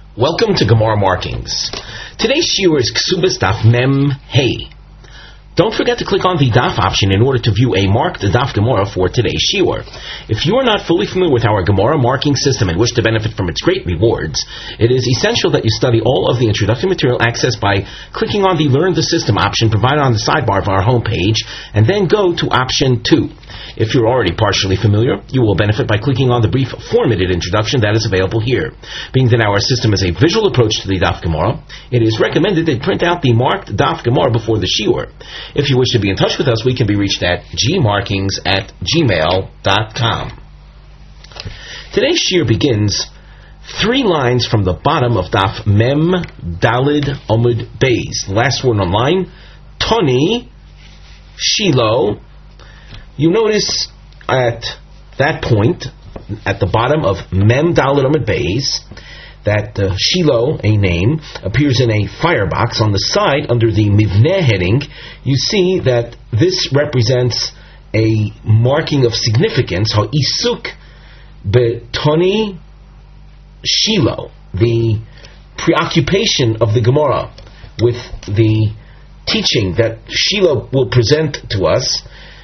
Welcome to Gemara Markings. Today's shiur is Ksubas Daf Mem Hey. Don't forget to click on the Daf option in order to view a marked Daf Gemara for today's shiur. If you are not fully familiar with our Gemara marking system and wish to benefit from its great rewards, it is essential that you study all of the introductory material accessed by clicking on the Learn the System option provided on the sidebar of our homepage, and then go to option 2. If you're already partially familiar, you will benefit by clicking on the brief formatted introduction that is available here. Being that our system is a visual approach to the Daf Gemara, it is recommended that you print out the marked Daf Gemara before the shiur. If you wish to be in touch with us, we can be reached at gmarkings@gmail.com. Today's shiur begins 3 lines from the bottom of Daf Mem Dalid Omud Beis. The last word on line, Toni Shiloh. You notice at that point, at the bottom of Mem Daled Amud Beis, that Shiloh, a name, appears in a firebox on the side under the Mivneh heading. You see that this represents a marking of significance, Ha'isuk Betoni Shiloh, the preoccupation of the Gemara with the teaching that Shiloh will present to us.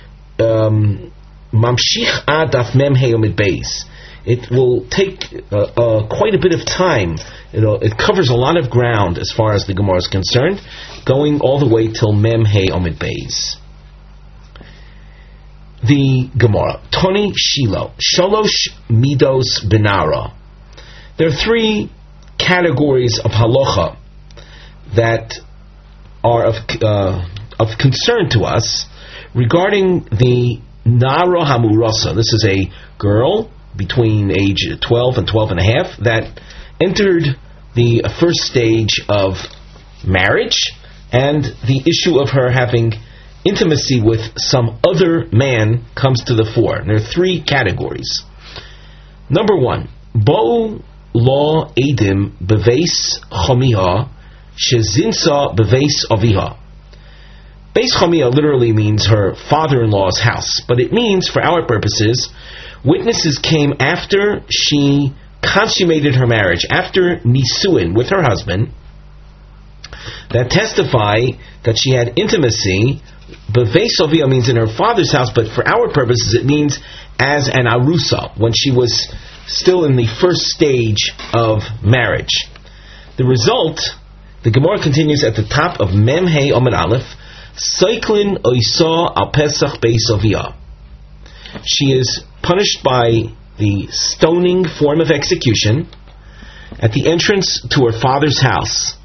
Mamshich ad Daf Mem Hey Amud Beis. It will take quite a bit of time. It covers a lot of ground as far as the Gemara is concerned, going all the way till Mem Hey Amud Beis. The Gemara, Toni Shiloh, Shalosh Midos Benara. There are 3 categories of halacha that are of concern to us regarding the Nara Hamurasa. This is a girl between age 12 and 12 and a half that entered the first stage of marriage, and the issue of her having intimacy with some other man comes to the fore. There are 3 categories. Number 1, Bo Lo Edim Beveis Chomiha Shezinsa Beveis Aviha. Beis Chomiha literally means her father-in-law's house, but it means, for our purposes, witnesses came after she consummated her marriage, after Nisuin with her husband, that testify that she had intimacy. Beveis Aviha means in her father's house, but for our purposes it means as an arusa, when she was still in the first stage of marriage. The result, the Gemara continues at the top of Mem Hey Amud Aleph, Seiklin Oisa al Pesach Beis Aviha. She is punished by the stoning form of execution at the entrance to her father's house.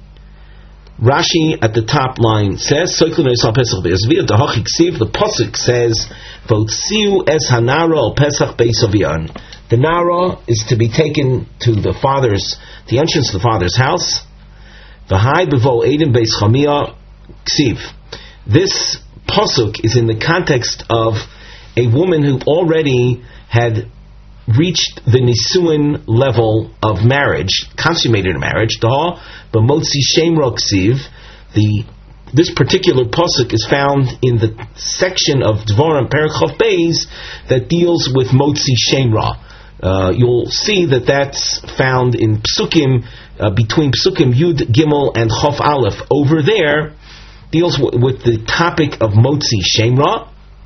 Rashi at the top line says, Seiklin Oisa al Pesach Beis Aviha, Dahachi Ksiv, the Pasuk says, Votziu es hanara al Pesach Beis Aviha. The Nara is to be taken to the entrance to the father's house. V'hai bevo Edim Beis Chomiha Ksiv. This pasuk is in the context of a woman who already had reached the nisuin level of marriage, consummated a marriage. B'motzi shemra ksiv. This particular pasuk is found in the section of Dvarim Perek Chav Beis that deals with motzi shemra. You'll see that that's found in Psukim, between Psukim Yud Gimel and Chav Aleph. Over there, deals with the topic of Motzi Shemra,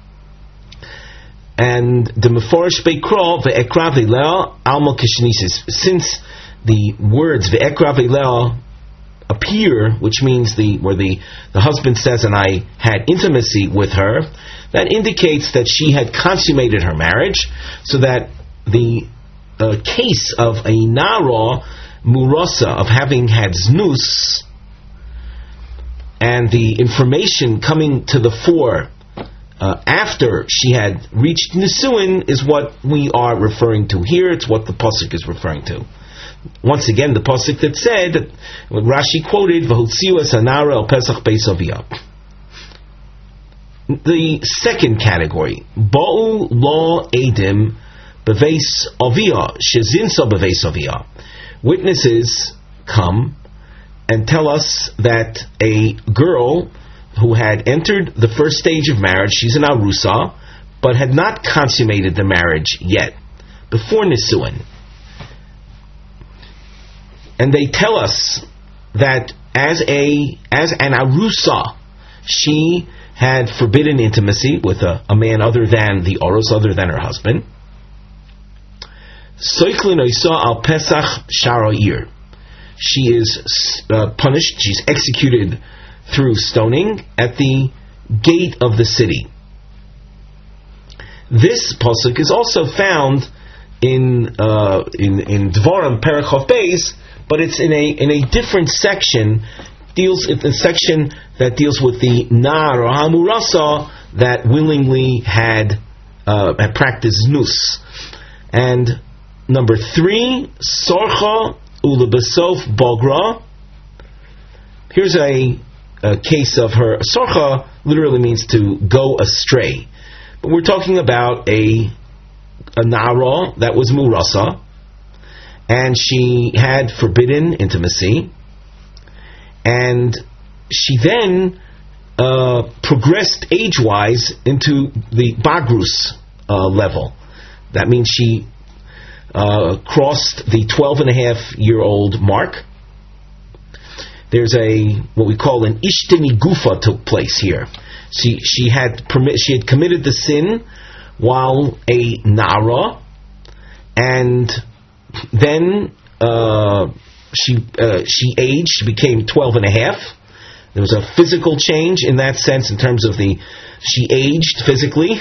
and the Meforish Beikra ve'ekra ve'lea alma kishnisis. Since the words ve'ekra ve'lea appear, which means where the husband says, and I had intimacy with her, that indicates that she had consummated her marriage, so that the case of a Nara Murasa, of having had znus, and the information coming to the fore after she had reached Nisuin is what we are referring to here. It's what the Pasuk is referring to. Once again, the Pasuk that said, what Rashi quoted, V'hotziu es hanara al Pesach Beis Aviha. The second category, Bo'u Lo Edim Beveis Aviha, Shezinsa Beveis Aviha. Witnesses come and tell us that a girl who had entered the first stage of marriage, she's an arusa, but had not consummated the marriage yet, before Nisuin. And they tell us that as an arusa, she had forbidden intimacy with a man other than the oros, other than her husband. Soichlin oisa al pesach sharair. She is punished, she's executed through stoning at the gate of the city. This pasuk is also found in Dvarim Perek Chof Beis, but it's in a different section. It's a section that deals with the nar or hamurasa that willingly had practiced znus. And number 3, sorcha ulebesof bogra. Here's a case of her. Sorcha literally means to go astray, but we're talking about a nara that was murasa, and she had forbidden intimacy, and she then progressed age-wise into the bagrus level. That means she crossed the 12-and-a-half-year-old mark. There's what we call an ishtini gufa took place here. She had committed the sin while a nara, and then she aged. She became 12-and-a-half. There was a physical change in that sense in terms of she aged physically.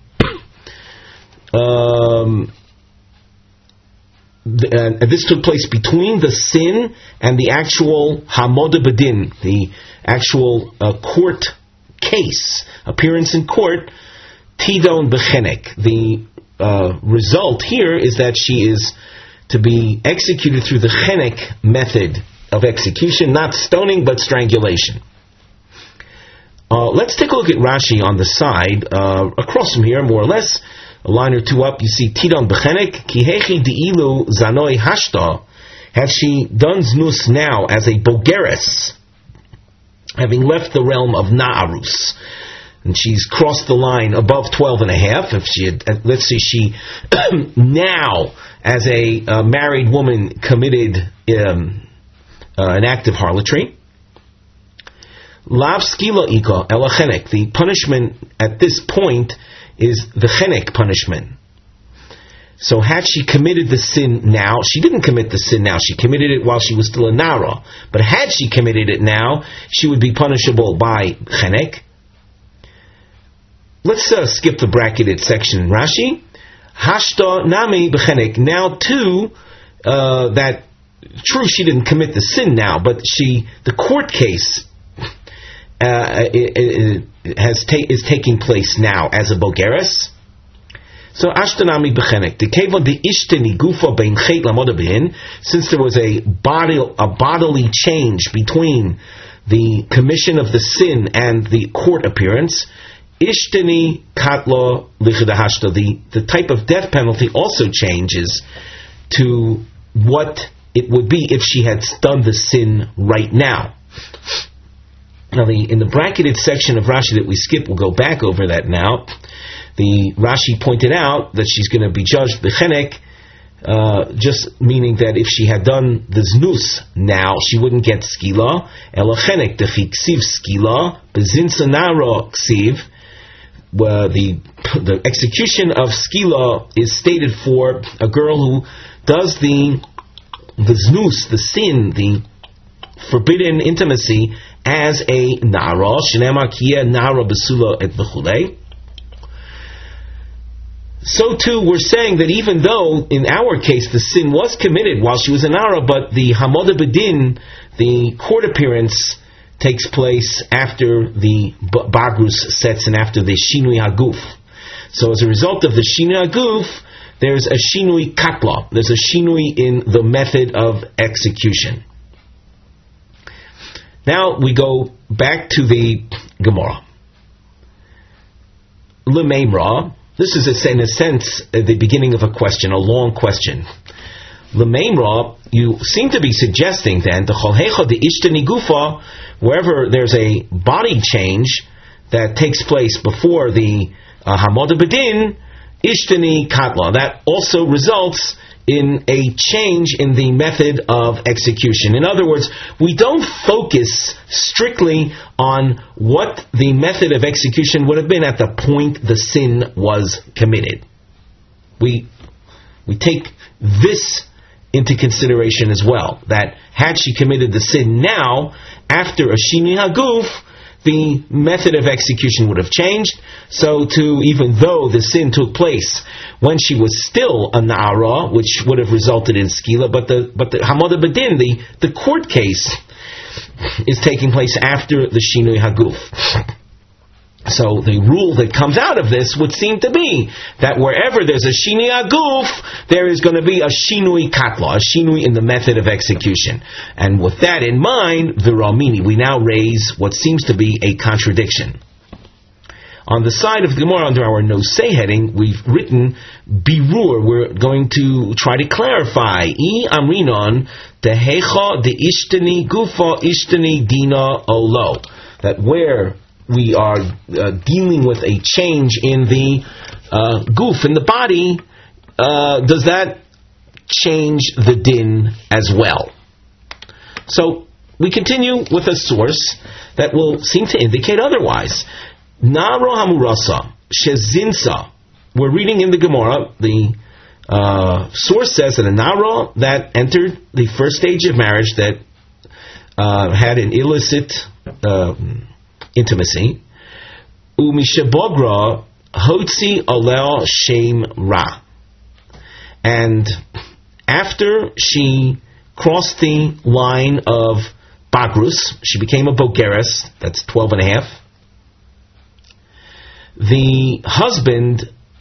And this took place between the sin and the actual hamoda bedin, the actual court case, appearance in court, tidon bechenek. The result here is that she is to be executed through the chenek method of execution, not stoning but strangulation. Let's take a look at Rashi on the side, across from here, more or less. A line or two up, you see Tidon Bechenek, Kihechi Di'ilu Zanoi Hashta. Had she done znus now as a bogeres, having left the realm of Na'arus, and she's crossed the line above 12-and-a-half, if she had, let's say she now, as a married woman, committed an act of harlotry, Lav Skila Ika Elachenek, the punishment at this point is the chenek punishment. So had she committed the sin now, she didn't commit the sin now, she committed it while she was still a nara, but had she committed it now, she would be punishable by chenek. Let's skip the bracketed section in Rashi. Hashta nami b'chenek. Now too, that true she didn't commit the sin now, but the court case is taking place now as a bogeres. So ashtanami bechenek the kevon the ishteni gufa bein chet lamoda bein, since there was a bodily change between the commission of the sin and the court appearance. Ishteni katlo lichidahashta, the type of death penalty also changes to what it would be if she had done the sin right now. Now, in the bracketed section of Rashi that we skip, we'll go back over that now. The Rashi pointed out that she's going to be judged b'chenek, just meaning that if she had done the znus now, she wouldn't get skila. Elachenek defi ksiv skila bezinsa naro ksiv. Where the execution of skila is stated for a girl who does the znus, the sin, the forbidden intimacy, as a nara, shenema kia nara besula et v'chulei. So too, we're saying that even though in our case the sin was committed while she was a nara, but the hamoda bedin, the court appearance, takes place after the bagrus sets and after the shinui haguf. So as a result of the shinui haguf, there's a shinui katla. There's a shinui in the method of execution. Now we go back to the Gemara. L'meimra. This is in a sense the beginning of a question, a long question. L'meimra, you seem to be suggesting then the cholhecha the ishtani gufa, wherever there's a body change that takes place before the hamoda bedin, ishtani katla. That also results in a change in the method of execution. In other words, we don't focus strictly on what the method of execution would have been at the point the sin was committed. We take this into consideration as well, that had she committed the sin now, after a Shinui Haguf, the method of execution would have changed. So even though the sin took place when she was still a Na'ara, which would have resulted in Skila, but the Hamada Badin, the court case, is taking place after the Shinui Haguf. So the rule that comes out of this would seem to be that wherever there's a Shinui Haguf, there is going to be a Shinui Katla, a Shinui in the method of execution. And with that in mind, Viramini, we now raise what seems to be a contradiction. On the side of the Gemara, under our Nosei heading, we've written Birur. We're going to try to clarify. I Amrinon, Dehecha de Ishtani Gufa Ishtani Dina Olo. That where we are dealing with a change in the goof, in the body, does that change the din as well? So we continue with a source that will seem to indicate otherwise. Naro Hamurasa Shezinsa. We're reading in the Gemara, the source says that a Naro that entered the first stage of marriage, that had an illicit intimacy, umishabogra hotzi alel shem ra, and after she crossed the line of bagrus, she became a bogeres, that's 12 and a half. The husband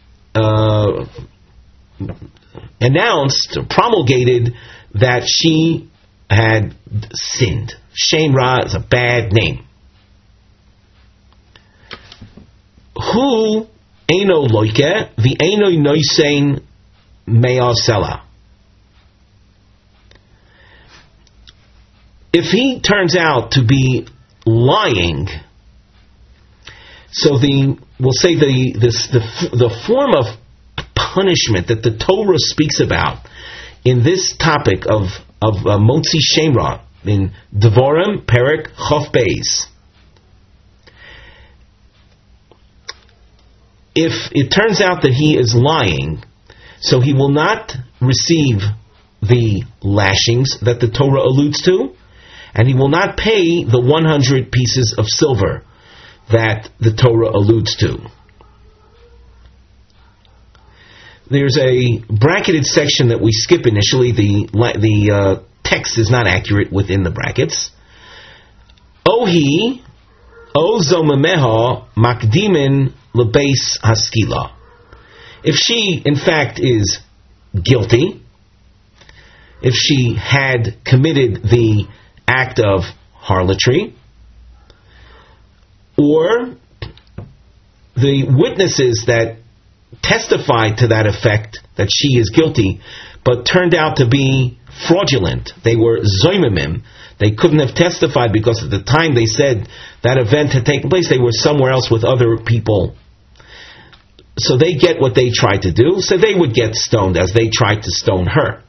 announced, promulgated that she had sinned. Shem ra is a bad name. Who eino loike the eino noisein me'asela. If he turns out to be lying, so we'll say the form of punishment that the Torah speaks about in this topic of Motzi Shemra in Devarim Perek Chof Beis. If it turns out that he is lying, so he will not receive the lashings that the Torah alludes to, and he will not pay the 100 pieces of silver that the Torah alludes to. There's a bracketed section that we skip initially. The text is not accurate within the brackets. Ohi, o zomameha makdimin lebeis haskila. If she, in fact, is guilty, if she had committed the act of harlotry, or the witnesses that testified to that effect that she is guilty, but turned out to be fraudulent, they were zoimimim, they couldn't have testified because at the time they said that event had taken place, they were somewhere else with other people. So they get what they tried to do, so they would get stoned as they tried to stone her.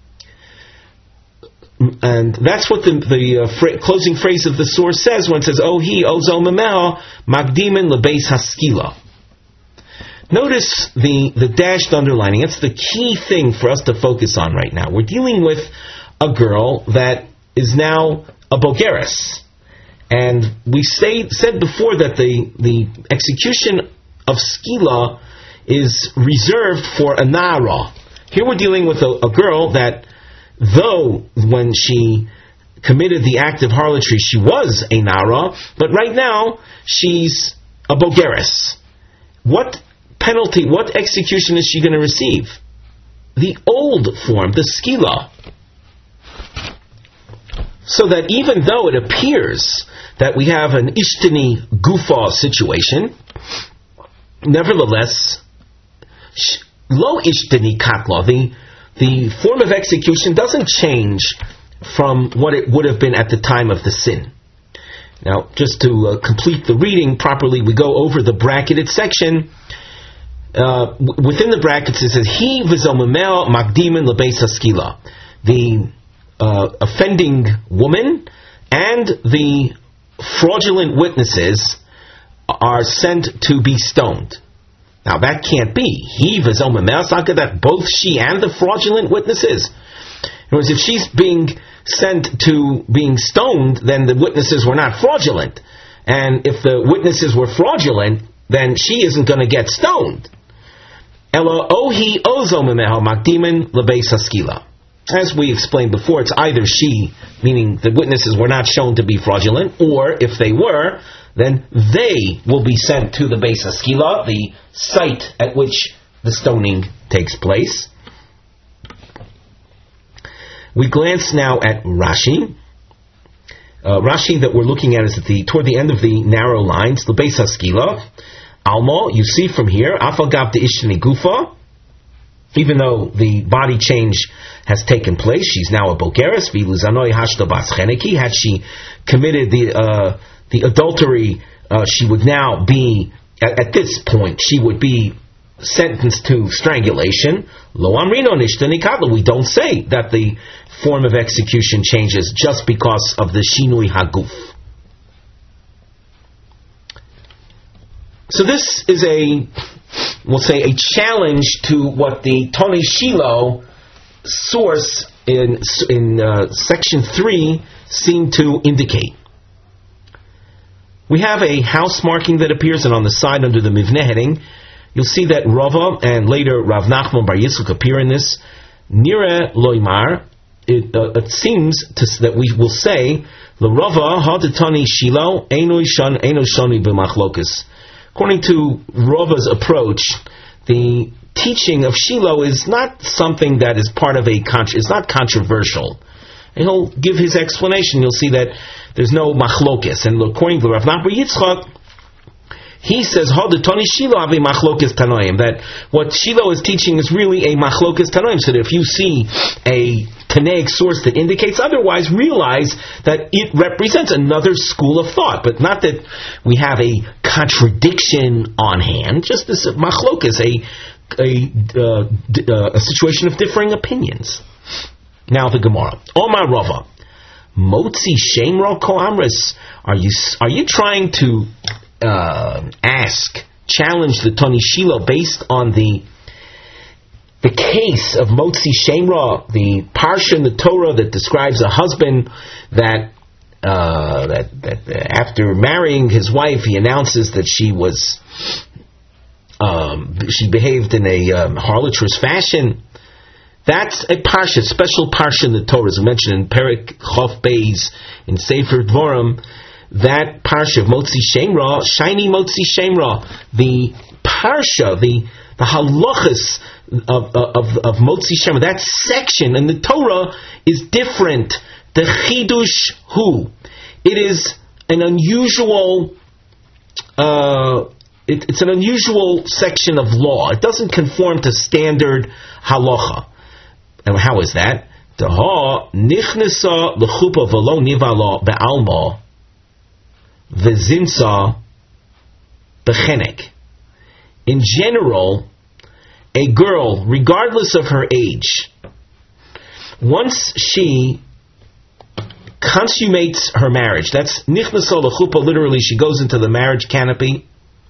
And that's what the closing phrase of the source says when it says, "Oh he, oh zomamel, magdimin lebeis haskila." Notice the dashed underlining. That's the key thing for us to focus on right now. We're dealing with a girl that is now a bogeres. And we said before that the execution of skila is reserved for a nara. Here we're dealing with a girl that, though when she committed the act of harlotry she was a nara, but right now she's a bogeres. What penalty, what execution is she going to receive? The old form, the skila. So that even though it appears that we have an ishtani gufa situation, nevertheless, lo ishtani katla, the form of execution doesn't change from what it would have been at the time of the sin. Now, just to complete the reading properly, we go over the bracketed section. within the brackets it says, He v'zomemel makdimin lebeis haskila. The offending woman and the fraudulent witnesses are sent to be stoned. Now that can't be. He v'zomemel, it's not good that both she and the fraudulent witnesses. In other words, if she's being sent to being stoned, then the witnesses were not fraudulent. And if the witnesses were fraudulent, then she isn't going to get stoned. Ela ohi ozo memeho makdimin lebeis haskila. As we explained before, it's either she, meaning the witnesses were not shown to be fraudulent, or if they were, then they will be sent to the Beis Haskila, the site at which the stoning takes place. We glance now at Rashi. Rashi that we're looking at is toward the end of the narrow lines, the Beis Haskila. Almo, you see from here, Afagav de Ishtani Gufa, even though the body change has taken place, she's now a Bogeres, Viluzanoi Hashta Bas Cheneki. Had she committed the adultery, she would now be, at this point, she would be sentenced to strangulation. Lo Amrino Nishtani Kadla. We don't say that the form of execution changes just because of the Shinui Haguf. So this is we'll say a challenge to what the Tonei Shiloh source in section 3 seemed to indicate. We have a house marking that appears, and on the side under the Mivneh heading, you'll see that Rava and later Rav Nachman Bar Yitzchak appear in this. Nire Loimar, it seems that we will say, L'Rava ha'datani Shiloh eino shoni b'machlokas. According to Rava's approach, the teaching of Shiloh is not something that is part of it's not controversial. And he'll give his explanation. You'll see that there's no machlokes. And according to Rav Nachman Bar Yitzchak, he says, "Hadatani Shiloh avi machlokes tanoim." That what Shiloh is teaching is really a machlokes tanoim. So that if you see a Tanaic source that indicates otherwise, realize that it represents another school of thought, but not that we have a contradiction on hand. Just this machlokes, a situation of differing opinions. Now the Gemara. Omar Rava, Motzi Shemra Ko Amris. Are you trying to challenge the Tonei Shiloh based on the case of Motzi Shemra, the parsha in the Torah that describes a husband that after marrying his wife, he announces that she behaved in a harlotrous fashion. That's a parsha, special parsha in the Torah, as mentioned in Perek Chof Beis in Sefer Dvorim. That parsha of Motzi Shemra, shiny Motzi Shemra, the parsha, the halachas of Motzi Shemra, that section in the Torah is different. The chidush hu, it is an unusual. It's an unusual section of law. It doesn't conform to standard halacha. And how is that? Deha nichnesa lechupa v'lo nivala be'alma v'zinsa b'chenek. In general, a girl, regardless of her age, once she consummates her marriage, that's nichnesa lechupa, literally she goes into the marriage canopy,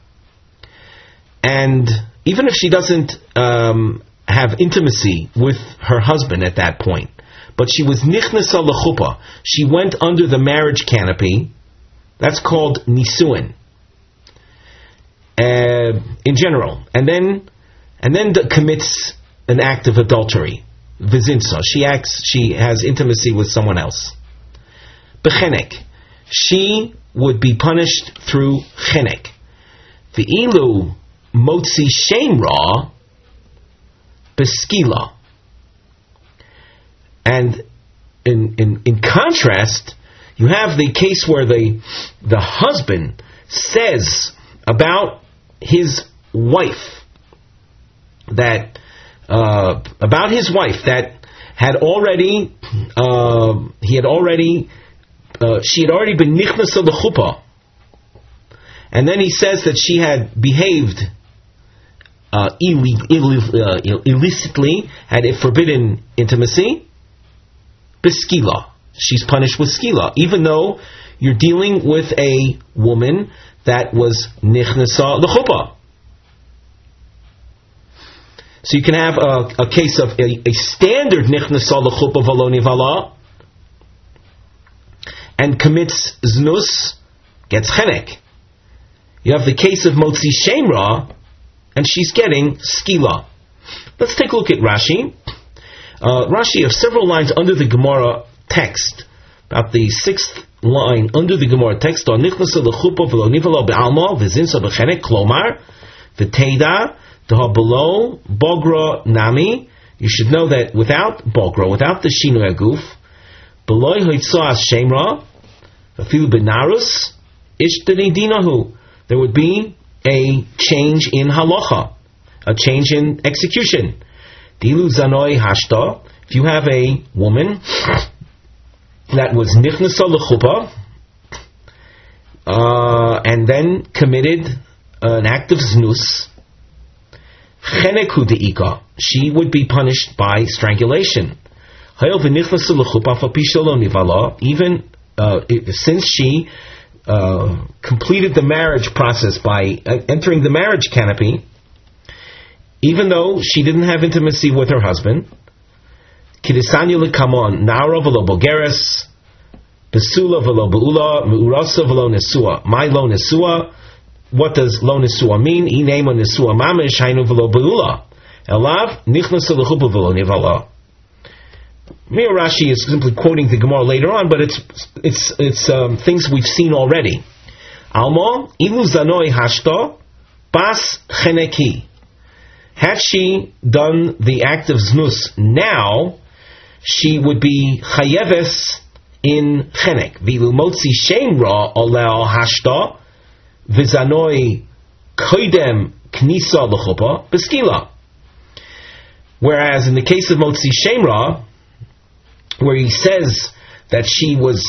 and even if she doesn't have intimacy with her husband at that point, but she was nichnesa lechupa, she went under the marriage canopy, that's called nisuin in general, and then commits an act of adultery, vizinsa, she has intimacy with someone else. Bechenek, she would be punished through chenek. The ilu motzi shemra beskila. And in contrast, you have the case where the husband says about his wife that she had already been nichnasa lechupa, and then he says that she had behaved illicitly, had forbidden intimacy, beskila. She's punished with skila, even though you're dealing with a woman that was nichnasa l'chuppah. So you can have a case of a standard nichnasa l'chuppah v'lo nivala, and commits znus, gets chenek. You have the case of motzi shemra, and she's getting skila. Let's take a look at Rashi. Rashi, of several lines under the Gemara text, about the 6th line under the Gemara text, on nichnasa l'chuppah v'lo nivala be'alma v'zinsa b'chenek klomar v'teida d'ha below bogra nami. You should know that without bogra, without the shinui aguf, below hoitzah shemra v'filu benarus ishtani dinahu, there would be a change in halacha, a change in execution. Dilu zanoi hashta, if you have a woman that was nichnasa l'chuppah and then committed an act of znus, cheneku de'ika, she would be punished by strangulation. Even since she completed the marriage process by entering the marriage canopy, even though she didn't have intimacy with her husband, Kidisanya l'kamon, nara v'lo bogeres, besula v'lo beula, me'urasa v'lo nesua. My lo nesua, what does lo nesua mean? Inema nesua mamish, hainu v'lo beula. Elav, nichnasa l'chuppah v'lo nivala. Mir Rashi is simply quoting the Gemara later on, but it's things we've seen already. Alma, ilu zanoi hashta, bas cheneki. Had she done the act of znus now, she would be chayeves in chenek. Vilu motzi shemra oleo hashta, vizanoi koidem knisa l'chuppah beskila. Whereas in the case of motzi shemra, where he says that she was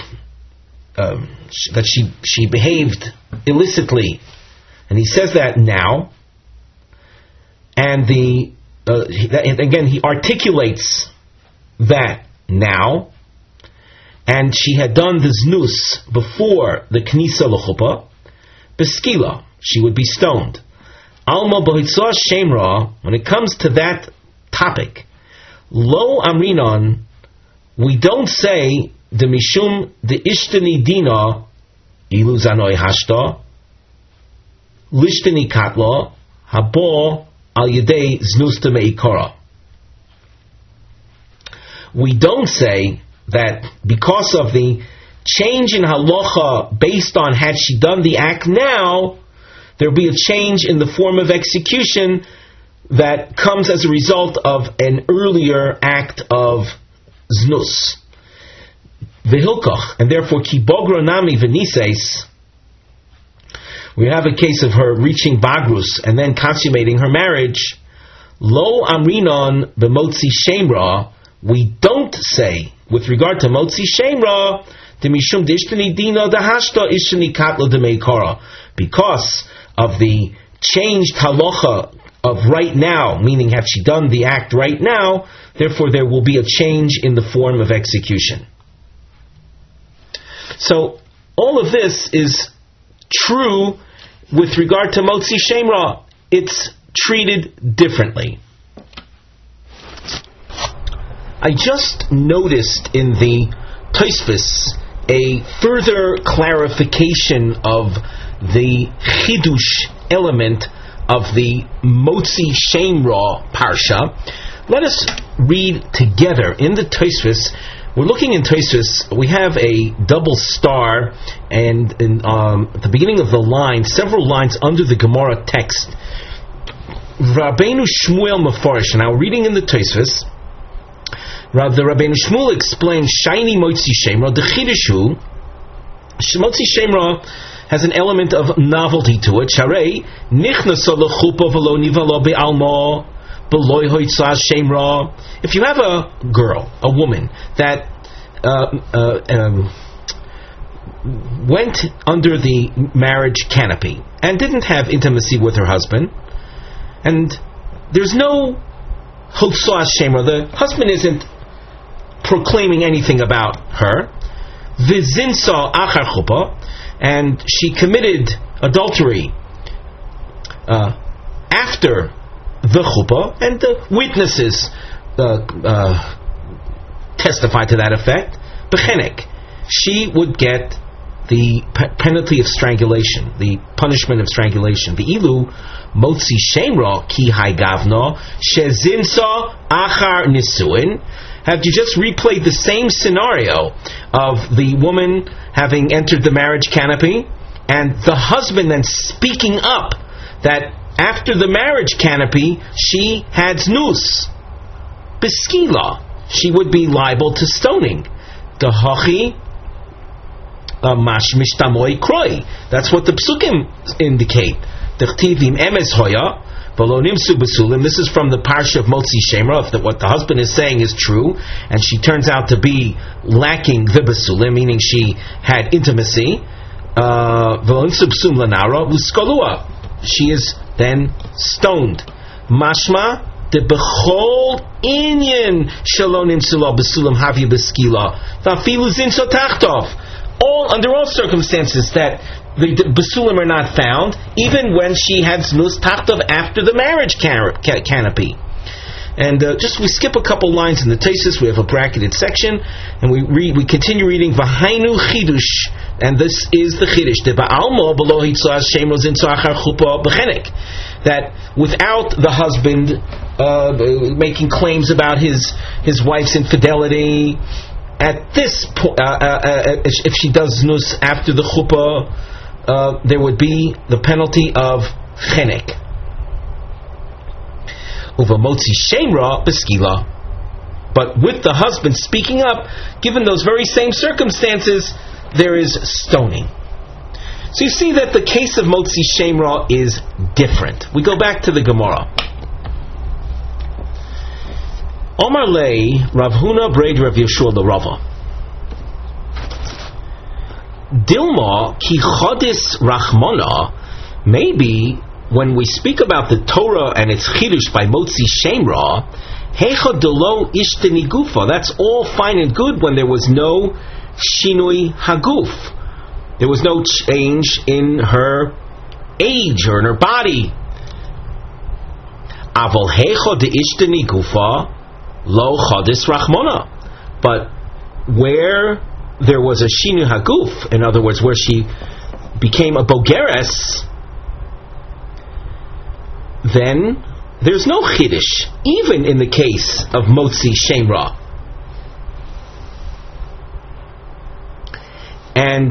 that she behaved illicitly, and he says that now, and again he articulates that now, and she had done the znus before the knisa l'chuppah, beskila, she would be stoned. Alma b'hitzah shemra, when it comes to that topic, lo amrinon, we don't say the mishum the ishtani dina ilu zanoi hashta lishtani katla habo al yedei znus meikara. We don't say that because of the change in halacha based on had she done the act now, there'll be a change in the form of execution that comes as a result of an earlier act of znus. V'hilkach, and therefore ki bogra nami v'nises, we have a case of her reaching bagrus and then consummating her marriage. Lo amrinon b'motzi shemra, we don't say with regard to motzi shemra the mishum d'ishtani dina dehashta ishtani katla demeikara, because of the changed halacha of right now, meaning had she done the act right now, therefore there will be a change in the form of execution. So all of this is true with regard to motzi shemra. It's treated differently. I just noticed in the Tosfos a further clarification of the chidush element of the motzi shemra parsha. Let us read together in the Tosfos. We're looking in Tosfos. We have a double star, and at the beginning of the line, several lines under the Gemara text, Rabbeinu Shmuel Mefarish. Now, reading in the Tosfos, the Rabbeinu Shmuel explains Shaini Motzi Shemra. The Chidushu, Motzi Shemra has an element of novelty to it. Sharei Nichnasa l'chuppah v'lo nivala be'alma b'loy hoitzah shemra. If you have a girl, a woman that went under the marriage canopy and didn't have intimacy with her husband, and there's no Hotzah Shemra. The husband isn't proclaiming anything about her. V'zinsa achar chuppah, and she committed adultery after the chuppah, and the witnesses testify to that effect. B'chenek, she would get the penalty of strangulation, the punishment of strangulation. The ilu motzi shemra ki hai gavna shezinsa achar nisuin. Have you just replayed the same scenario of the woman having entered the marriage canopy and the husband then speaking up that after the marriage canopy she had znus? Beskila, she would be liable to stoning. Dahachi mash mishtamoi kroi. That's what the psukim indicate. Dechtivim emes hoya. This is from the parsha of Motzi Shemra. If what the husband is saying is true, and she turns out to be lacking the basulim, meaning she had intimacy, she is then stoned. Mashma de bechol inyan shalonim sula basulim havi beskila vafilu zinso tachtov. Under all circumstances that the basulim are not found, even when she had znus tachtov after the marriage canopy. And we skip a couple lines in the Taisus. We have a bracketed section, and we continue reading V'hainu chidush, and this is the chidush. That without the husband making claims about his wife's infidelity, at this point, if she does znus after the chuppah, there would be the penalty of chenek. Uvamotzi shemra beskila. But with the husband speaking up, given those very same circumstances, there is stoning. So you see that the case of motzi shemra is different. We go back to the Gemara. Omar lei Rav Huna Breid Rav Yeshua the Rava. Dilma ki chodis rachmona. Maybe when we speak about the Torah and its chidush by motzi shemra, hecha delo ishteni gufa. That's all fine and good when there was no shinui haguf. There was no change in her age or in her body. Avol hecha de ishteni gufa lo chodis rachmona. But where there was a shinu haguf, in other words, where she became a bogeres, then there's no chiddush, even in the case of motzi shemra. And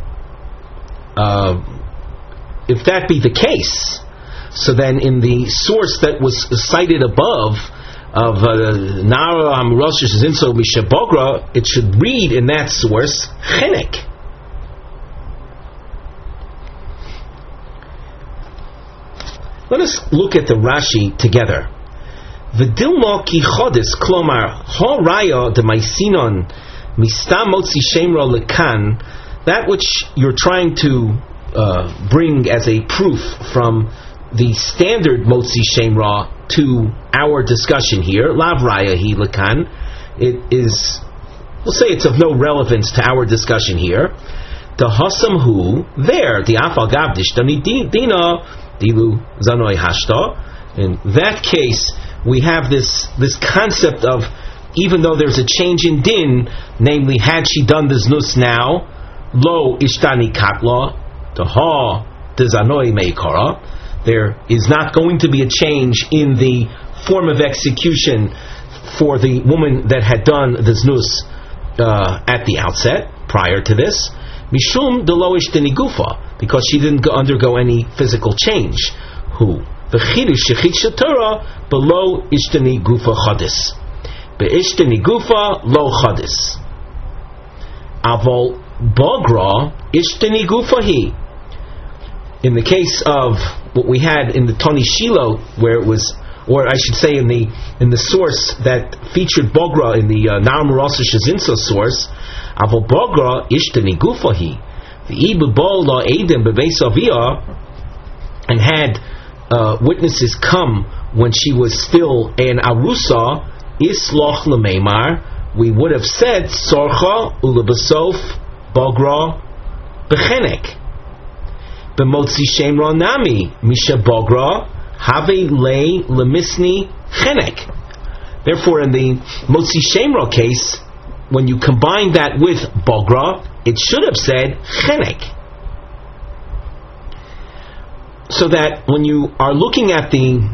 if that be the case, so then in the source that was cited above, of Nara Hamurosh Zinso Mishabogra, it should read in that source chenek. Let us look at the Rashi together. V'dilma ki chodis klomar ha raya de maisinon mistam motzi shemra lekan. That which you're trying to bring as a proof from the standard motzi shemra to our discussion here, lav raya hi lekan, it is, we'll say it's of no relevance to our discussion here. The hasam hu, there, the afal gabdish, dina dilu zanoi hashta. In that case, we have this concept of, even though there's a change in din, namely, had she done the znus now, lo ishtani katla, the ha de zanoi meikara, there is not going to be a change in the form of execution for the woman that had done the znus at the outset, prior to this. Mishum delo ishtani gufa, because she didn't undergo any physical change. Who? The chidush shechit Torah below ishtani gufa chadis. Be'ishtani gufa lo chadis. Avol bogra ishtani gufa hi. In the case of what we had in the Toni Shiloh, where it was, or I should say in the source that featured bogra in the Naram Rasa Shazinsa source, Avol bogra ishtani gufa hi. The ibul la edim bebeis avia, and had witnesses come when she was still an arusa, isloch lemeimar, we would have said sorcha ulebasof bogra bechenek. B'motzi shemra nami misha bogra have lei lemisni chenek. Therefore, in the motzi shemra case, when you combine that with bogra, it should have said chenek. So that when you are looking at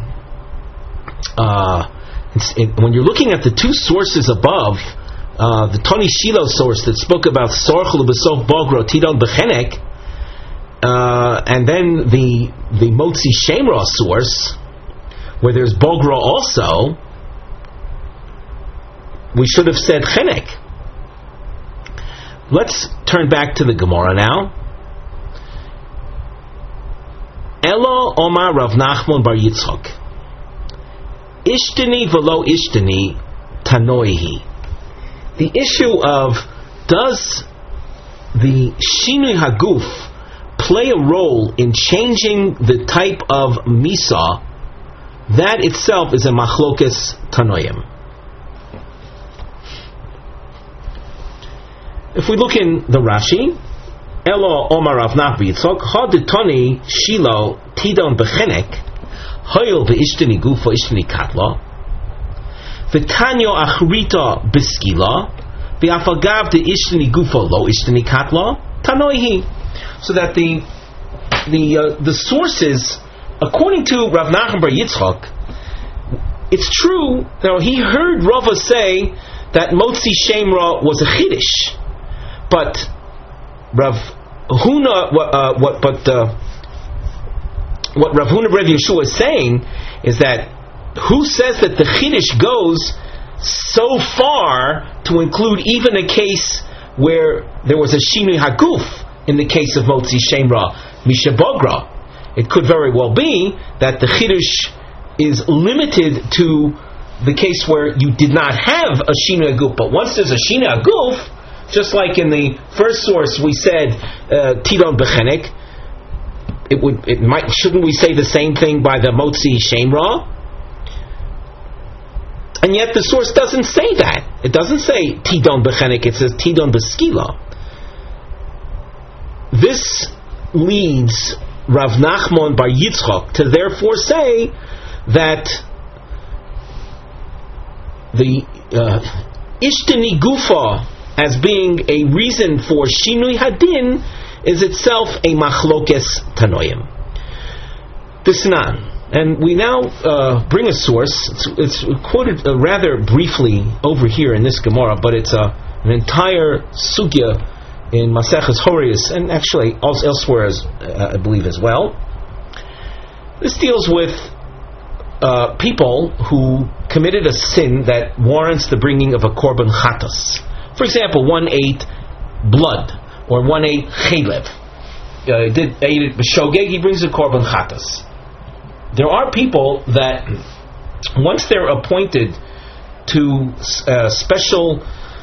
when you're looking at the two sources above, the Toni Shiloh source that spoke about Sorchel B'Sof Bogra Tidon Bechenek, and then the Motzi Shemra source, where there's Bogra also, we should have said Chenek. Let's turn back to the Gemara now. Elo Omar Rav Nachman Bar Yitzchok, Ishtani velo Ishtani Tanoihi. The issue of, does the Shinui Haguf play a role in changing the type of Misa, that itself is a Machlokes Tanoim. If we look in the Rashi, Elo Omar Rav Nachman Yitzchok, Haditoni Shilo Tidon Bechenek, Hoyel Ve'ishtani Gufa Ishtani Katla, V'tanyo Achrita Beskila, V'afagav De Ishtani Gufa Lo Ishtani Katla, Tanoihi. So that the sources, according to Rav Nachman Bar Yitzchok, it's true. Now he heard Rava say that Motzi Shemra was a Chiddush, but Rav Huna, what Rav Huna Bar Yeshua is saying is that who says that the Chiddush goes so far to include even a case where there was a Shinui Haguf in the case of Motzi Shemra Misha Bogra? It could very well be that the Chiddush is limited to the case where you did not have a Shinui Haguf, but once there's a Shinui Haguf, just like in the first source we said Tidon Bechenek, shouldn't we say the same thing by the Motzi Shemra? And yet the source doesn't say that. It doesn't say Tidon Bechenek, it says Tidon Beskila. This leads Rav Nachman Bar Yitzchok to therefore say that the Ishtani Gufa as being a reason for Shinui Hadin is itself a Machlokes Tanoim. Disnan. And we now bring a source. It's quoted rather briefly over here in this Gemara, but it's an entire sugya in Maseches Horayos, and actually also elsewhere, I believe as well. This deals with people who committed a sin that warrants the bringing of a korban chatas. For example, one ate blood, or one ate chelev. Ate it b'shogeg, he brings a korban chatas. There are people that, once they're appointed to special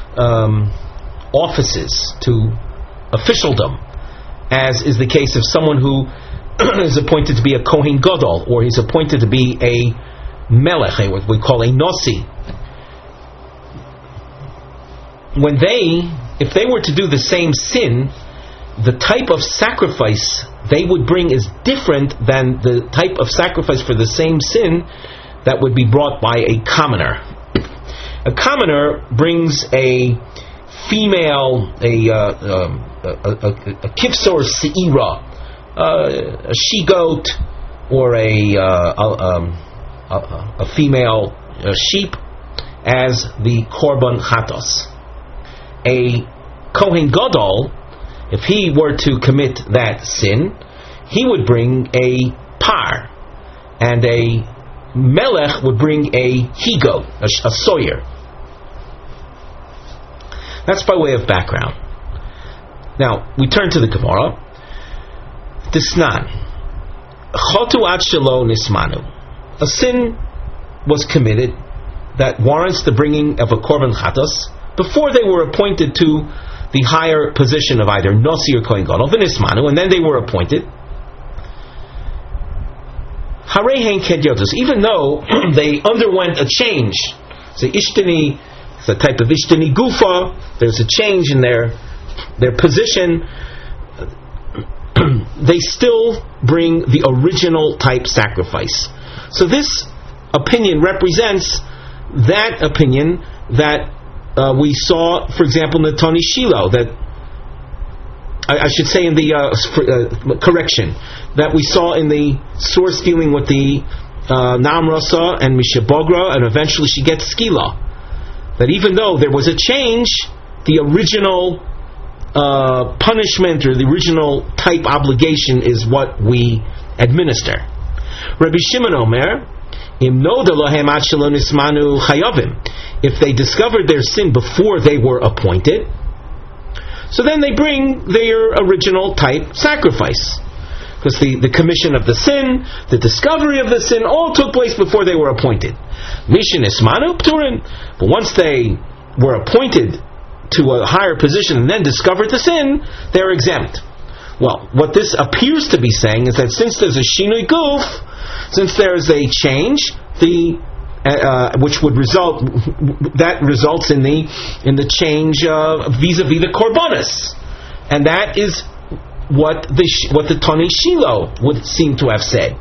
offices, to officialdom, as is the case of someone who is appointed to be a Kohen Gadol, or he's appointed to be a Melech, what we call a Nosi. If they were to do the same sin, the type of sacrifice they would bring is different than the type of sacrifice for the same sin that would be brought by a commoner. A commoner brings a female, a kifsor seira, a she-goat, or a female sheep as the korban chatos. A Kohen Gadol, if he were to commit that sin, he would bring a par, and a melech would bring a he-goat, a sawyer. That's by way of background. Now, we turn to the Gemara. Disnan. Chotu ad shelo nismanu. A sin was committed that warrants the bringing of a korban chatos before they were appointed to the higher position of either Nosi or Kohen Gadol, v'nismanu, and then they were appointed. Harehen kedyotos, even though they underwent a change. So ishtani, it's a type of ishtani gufa. There's a change in their position. They still bring the original type sacrifice. So this opinion represents that opinion that we saw, for example, in the Tony Shiloh, that I should say in the correction, that we saw in the source dealing with the Namrasa and Mishabogra, and eventually she gets Skila. That even though there was a change, the original punishment or the original type obligation is what we administer. Rabbi Shimon Omer, if they discovered their sin before they were appointed, so then they bring their original type sacrifice. Because the commission of the sin, the discovery of the sin, all took place before they were appointed. Mishin Ismanu Pturin. But once they were appointed to a higher position and then discovered the sin, they're exempt. Well, what this appears to be saying is that since there's a shinui guf, since there is a change, which would results in the change vis-a-vis the korbanos, and that is what the Tani Shiloh would seem to have said.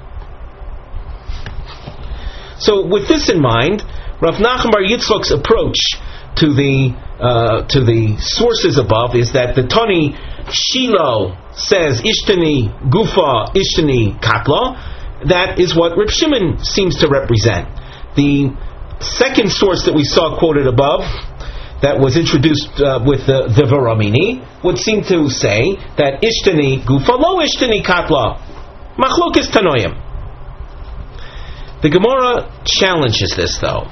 So, with this in mind, Rav Nachman Bar Yitzchak's approach to the sources above is that the Tani Shiloh says Ishtani Gufa, Ishtani Katla. That is what Reb Shimon seems to represent. The second source that we saw quoted above, that was introduced with the Varamini, would seem to say that Ishtani Gufa, lo Ishtani Katla, Machlokes Tanoim. The Gemara challenges this, though,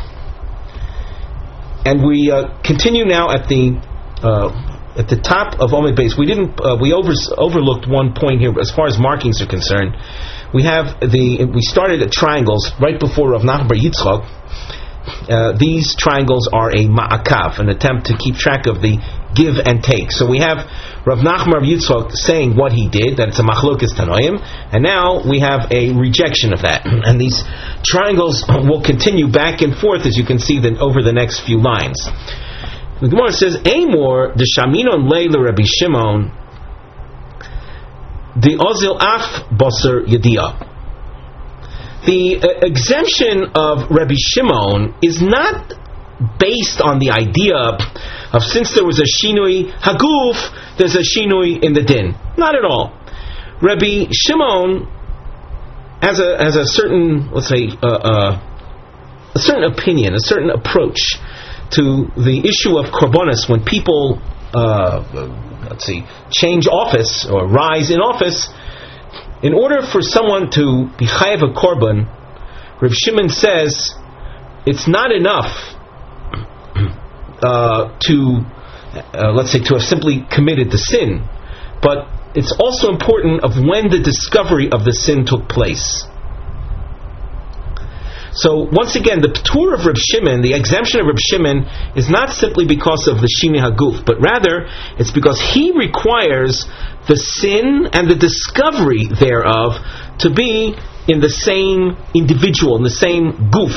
and we continue now at the top of Omid Beis. We overlooked one point here as far as markings are concerned. We started at triangles right before Rav Nachman Bar Yitzchak. These triangles are a ma'akav, an attempt to keep track of the give and take. So we have Rav Nachman Bar Yitzchak saying what he did, that it's a machlokes tanoim, and now we have a rejection of that. And these triangles will continue back and forth, as you can see over the next few lines. The Gemara says, Amor de Shaminon Leila Rabbi Shimon the Ozil Af Basar Yadia. The exemption of Rabbi Shimon is not based on the idea of since there was a shinui haguf, there's a shinui in the din. Not at all. Rabbi Shimon has a certain, let's say, a certain opinion, a certain approach to the issue of korbanos when people change office or rise in office. In order for someone to be chayav a korban, Reb Shimon says it's not enough to have simply committed the sin, but it's also important of when the discovery of the sin took place. So once again, the ptur of Reb Shimon, the exemption of Reb Shimon, is not simply because of the Shini Haguf, but rather it's because he requires the sin and the discovery thereof to be in the same individual, in the same guf.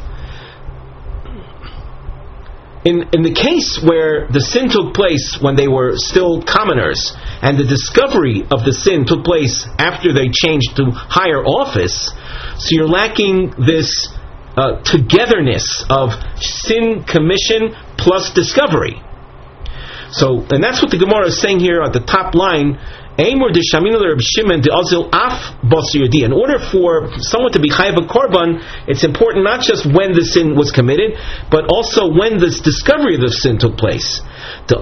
In the case where the sin took place when they were still commoners, and the discovery of the sin took place after they changed to higher office, so you're lacking this togetherness of sin commission plus discovery. So, and that's what the Gemara is saying here at the top line. In order for someone to be chayav a korban, it's important not just when the sin was committed, but also when this discovery of the sin took place. As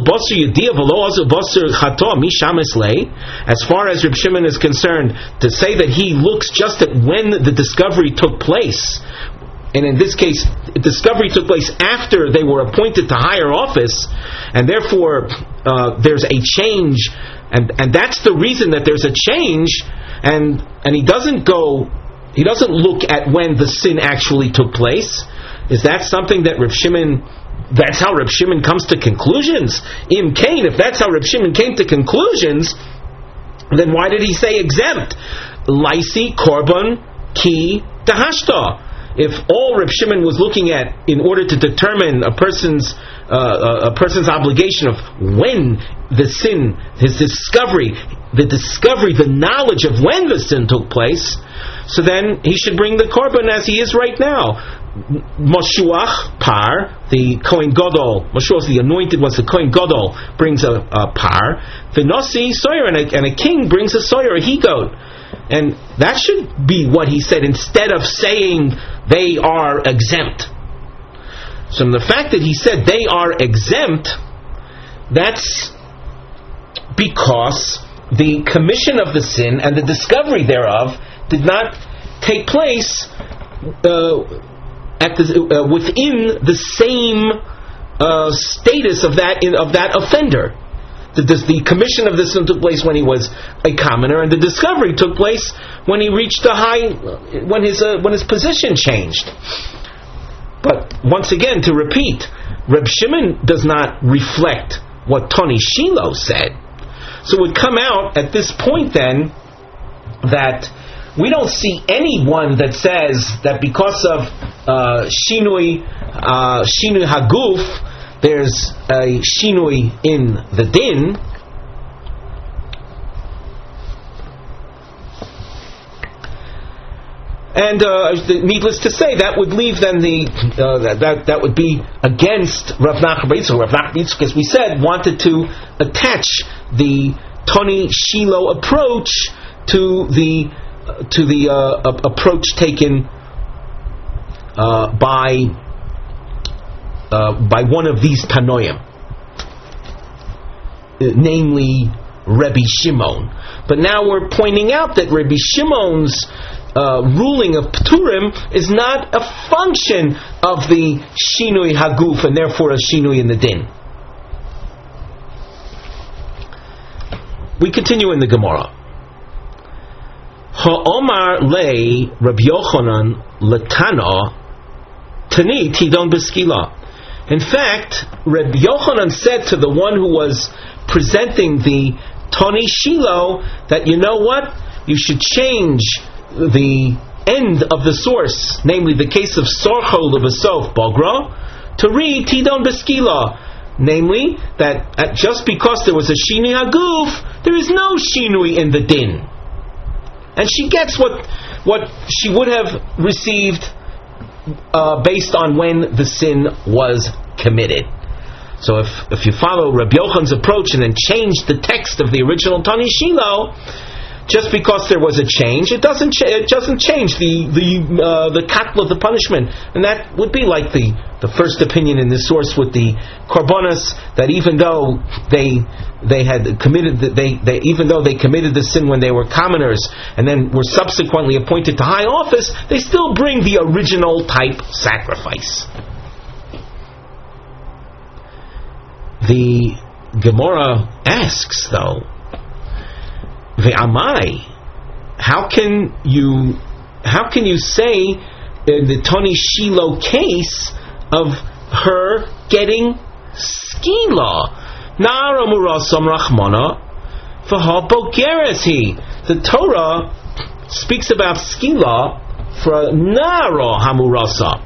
far as Reb Shimon is concerned, to say that he looks just at when the discovery took place, and in this case, discovery took place after they were appointed to higher office, and therefore there's a change, and that's the reason that there's a change, and he doesn't look at when the sin actually took place. Is that something that Reb Shimon? That's how Reb Shimon comes to conclusions. Im Kain, if that's how Reb Shimon came to conclusions, then why did he say exempt? Laisi korban ki dahashta. If all Reb Shimon was looking at in order to determine a person's obligation of when the sin, his discovery, the knowledge of when the sin took place, so then he should bring the korban as he is right now. Moshuach par, the Kohen Gadol, Moshuach, the anointed ones, the Kohen Gadol brings a par. V'nosi soyer, and a king brings a soyer, a he-goat. And that should be what he said instead of saying they are exempt. So the fact that he said they are exempt, that's because the commission of the sin and the discovery thereof did not take place within the same status of that offender. The commission of this sin took place when he was a commoner, and the discovery took place when he reached when his position changed. But once again, to repeat, Reb Shimon does not reflect what Tony Shiloh said. So it would come out at this point then that we don't see anyone that says that because of Shinui Haguf, there's a Shinui in the din. And needless to say, that would leave then that would be against Rav Nachman Bar Yitzchak. Rav Nachman Bar Yitzchak, as we said, wanted to attach the Tony Shiloh approach to the approach taken by one of these Tanoim, namely Rabbi Shimon. But now we're pointing out that Rabbi Shimon's ruling of Pturim is not a function of the Shinui Haguf and therefore a Shinui in the Din. We continue in the Gemara. Ha'omar lei Rabbi Yochanan Latana Tani Tidon Beskila. In fact, Rabbi Yochanan said to the one who was presenting the Tony Shiloh that, you know what, you should change the end of the source, namely the case of Sorcho Levasof Bogra, to read Tidon Beskila, namely that just because there was a Shinui Haguf, there is no Shinui in the Din. And she gets what she would have received based on when the sin was committed. So if you follow Rabbi Yochanan's approach and then change the text of the original Tani Shiloh, just because there was a change, it doesn't change the katla of the punishment, and that would be like the first opinion in this source with the korbanos, that even though they committed the sin when they were commoners and then were subsequently appointed to high office, they still bring the original type sacrifice. The Gemara asks, though, Ve'amai, how can you say in the Tony Shiloh case of her getting skila? Nara murasam rachmana v'ha bogeres he. The Torah speaks about skila for nara hamurasa.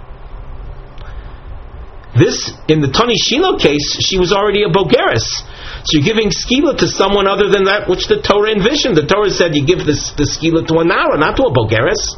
This, in the Tani Shiloh case, she was already a bogeres. So you're giving skila to someone other than that which the Torah envisioned. The Torah said you give the skila to a nara, not to a bogeres.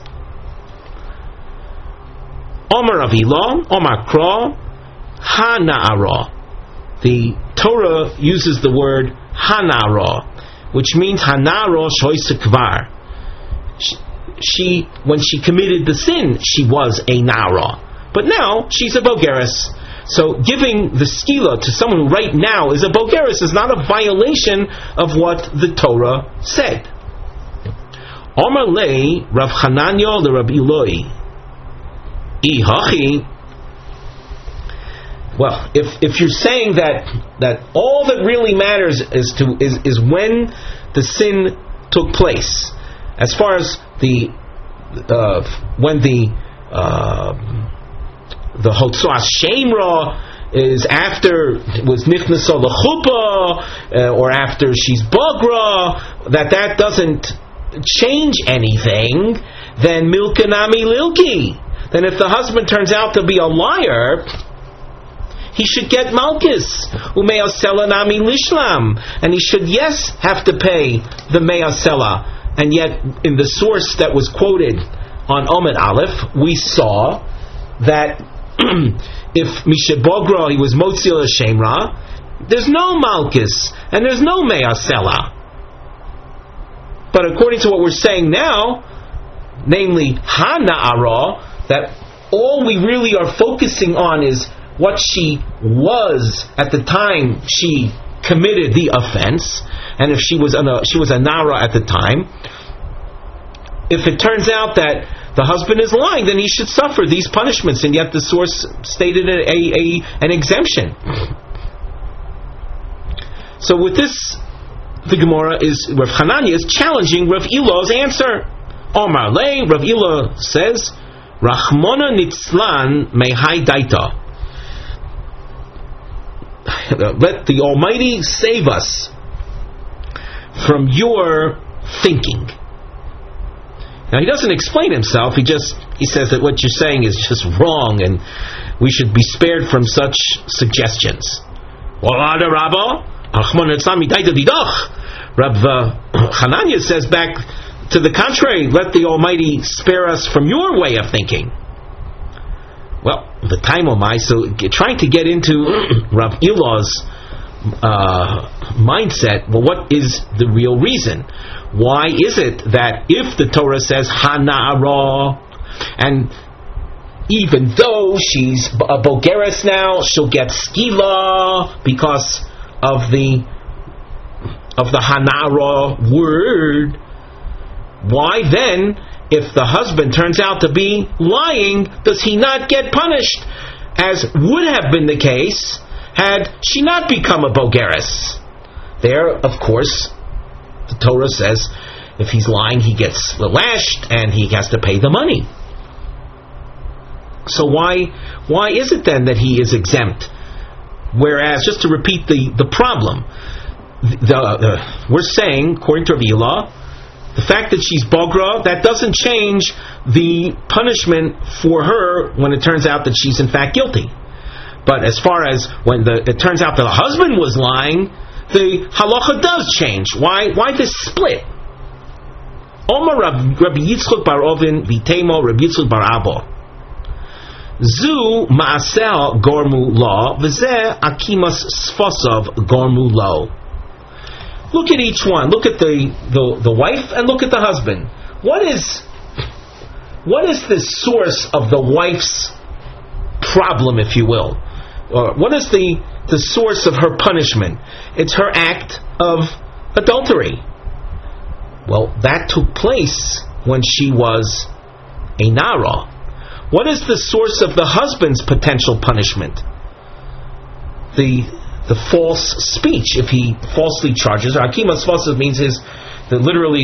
Omar Avila, Omar Kra, Ha-Na'ara. The Torah uses the word Ha-Na'ara, which means Ha-Na'ara Shoyse Kvar. She, when she committed the sin, she was a Na'ara. But now, she's a bogeres. So giving the skila to someone who right now is a bogeres is not a violation of what the Torah said. Omar lei Rav Hananya le Rabbi Eloi. Ihachi. Well, if you're saying that all that really matters is when the sin took place, as far as when the Hotzuas Shemra is after it was Nichnaso L'chuppah, or after she's Bagra, that doesn't change anything, then milkanami lilki. Then if the husband turns out to be a liar, he should get malchus. Umeasela nami lishlam. And he should, yes, have to pay the measela. And yet, in the source that was quoted on Omed Aleph, we saw that if Mishabogra, he was Motzil Shemra, there's no malchus, and there's no measela. But according to what we're saying now, namely Hana'ara, that all we really are focusing on is what she was at the time she committed the offense, and if she was a Nara at the time. If it turns out that the husband is lying, then he should suffer these punishments, and yet the source stated an exemption. So with this, the Gemara Rav Hananya is challenging Rav Ila's answer. Omar Lei, Rav Ila says, Rachmona nitzlan mehai daita. Let the Almighty save us from your thinking. Now he doesn't explain himself. He says that what you're saying is just wrong, and we should be spared from such suggestions. Rav Hananya says back to the contrary, let the Almighty spare us from your way of thinking. Well, the time of my, so trying to get into Rav Ila's mindset, well, what is the real reason? Why is it that if the Torah says Hana'ara, and even though she's a Bogeres now, she'll get Skila because of the Hana'ara word, why then, if the husband turns out to be lying, does he not get punished, as would have been the case had she not become a Bogeres? There, of course, the Torah says if he's lying, he gets lashed and he has to pay the money. So why is it then that he is exempt? Whereas, just to repeat the problem, we're saying, according to Rav Ila, the fact that she's Bogra, that doesn't change the punishment for her when it turns out that she's in fact guilty. But as far as when it turns out that the husband was lying, the halacha does change. Why this split? Omar Rabbi Yitzchak bar Ovin Vitemo Rabbi Yitzchak bar Abba. Zu ma'asel gormu lo, v'zeh akimas sfosav gormu lo. Look at each one. Look at the wife and look at the husband. What is the source of the wife's problem, if you will? Or what is the source of her punishment? It's her act of adultery. Well, that took place when she was a Nara. What is the source of the husband's potential punishment? The false speech, if he falsely charges her. Akimas falsa means literally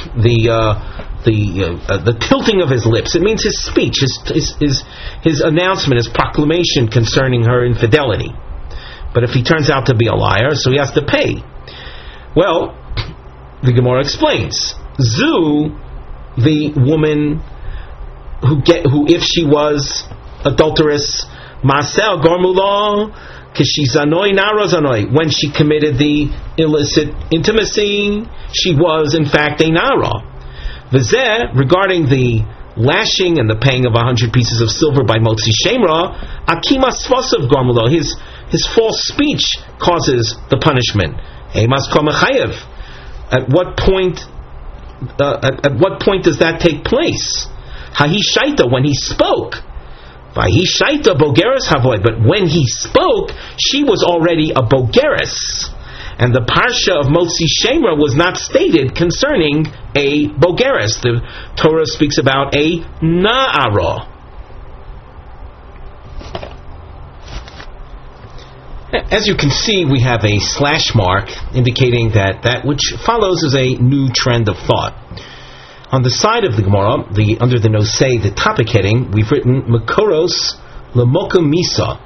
the tilting of his lips. It means his speech, his announcement, his proclamation concerning her infidelity. But if he turns out to be a liar, so he has to pay. Well, the Gemara explains. Zu, the woman who if she was adulterous, Masel Gormula, Kishizanoi Narazanoi, when she committed the illicit intimacy, she was in fact a Nara. V'zeh, regarding the lashing and the paying of 100 pieces of silver by Motzi Shemra, Akimas Fosav Gormula, his false speech causes the punishment. Eimas Komechayev. At what point does that take place? Hahi Shaita, when he spoke. Vahi Shaita Bogeres Havoy, but when he spoke, she was already a Bogeres. And the Parsha of Motzi Shemra was not stated concerning a Bogeres. The Torah speaks about a Na'ara. As you can see, we have a slash mark indicating that which follows is a new trend of thought. On the side of the Gemara, under the Nosei, the topic heading, we've written Makoros Lemokum Misa,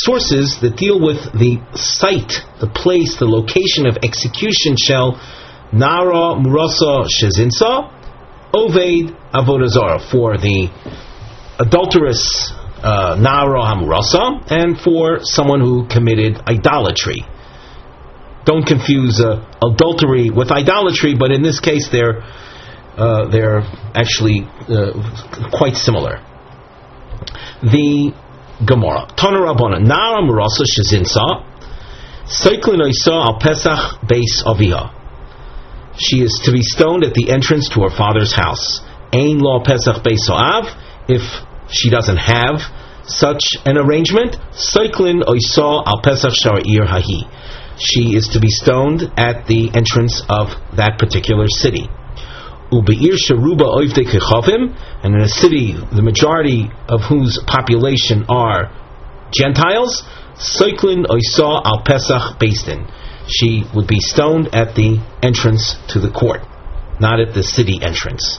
sources that deal with the site, the place, the location of execution shall Nara Murasa Shezinsa, Oved Avodah Zarah, for the adulterous Nara Hamurasa, and for someone who committed idolatry. Don't confuse adultery with idolatry, but in this case they're actually quite similar. The Gemara, Tana Rabbana, Nara Murasa Shezinsa, Seiklin Oisa al Pesach Beis Aviha. She is to be stoned at the entrance to her father's house. Ein Lo Pesach Beis So'av. If she doesn't have such an arrangement, Seiklin Oisa al Pesach Sha'ir Hahi. She is to be stoned at the entrance of that particular city. Ubeir Sharuba Oivdei Kechavim, and in a city the majority of whose population are Gentiles, Seiklin Oisa al Pesach Beis Din. She would be stoned at the entrance to the court, not at the city entrance.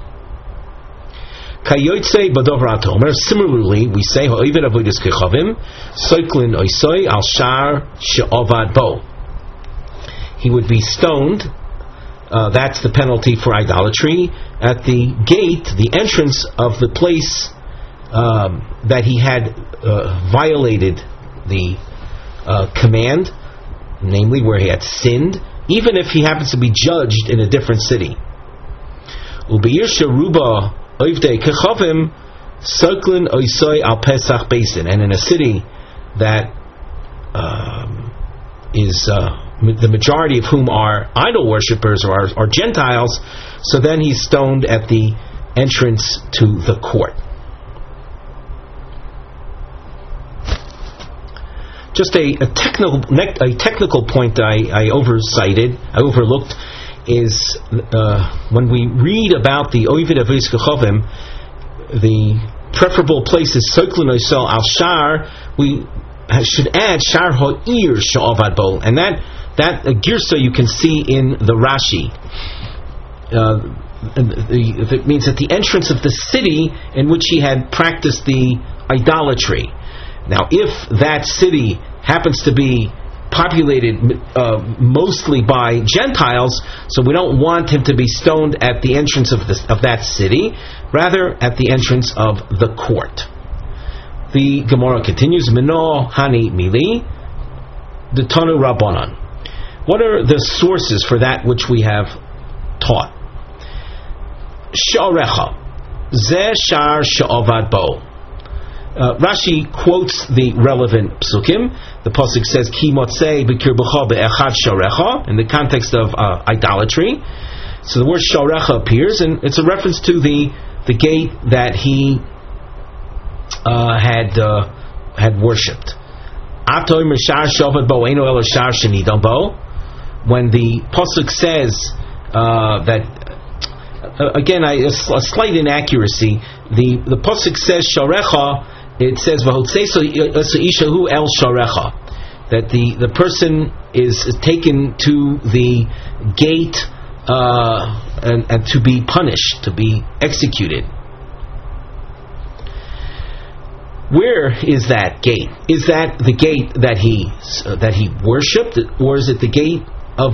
Kayotze Badovrat Omer. Similarly, we say Ha'ovid Avodas Kechavim, Seiklin Oisoi al Shar She'ovad Bo. He would be stoned. That's the penalty for idolatry at the gate, the entrance of the place that he had violated the command, namely where he had sinned, even if he happens to be judged in a different city. Ubeir Sharuba Oivdei Kechavim Seiklin Oisoi al Pesach Beis Din, and in a city that is the majority of whom are idol worshippers or are Gentiles, so then he's stoned at the entrance to the court. Just a technical point I overlooked is when we read about the Ovid Avodas Kechavim, the preferable place is Seiklin Oisel al Shar. We should add Shar Ha'ir She'ovad Bo, and that girsa you can see in the Rashi. It means at the entrance of the city in which he had practiced the idolatry. Now, if that city happens to be populated mostly by Gentiles, so we don't want him to be stoned at the entrance of that city, rather at the entrance of the court. The Gemara continues, Mino Hani Mili, the Tanu Rabbanan. What are the sources for that which we have taught? Sha'arecha, Zeh Shar She'ovad Bo. Rashi quotes the relevant psukim. The pasuk says, Ki motzei b'kirbecha be'echad sharecha, in the context of idolatry. So the word sharecha appears, and it's a reference to the gate that he had worshipped. When the pasuk says that, again, a slight inaccuracy. The pasuk says sharecha. It says ishahu el sharecha, that the person is taken to the gate and to be punished, to be executed. Where is that gate? Is that the gate that he worshipped, or is it the gate of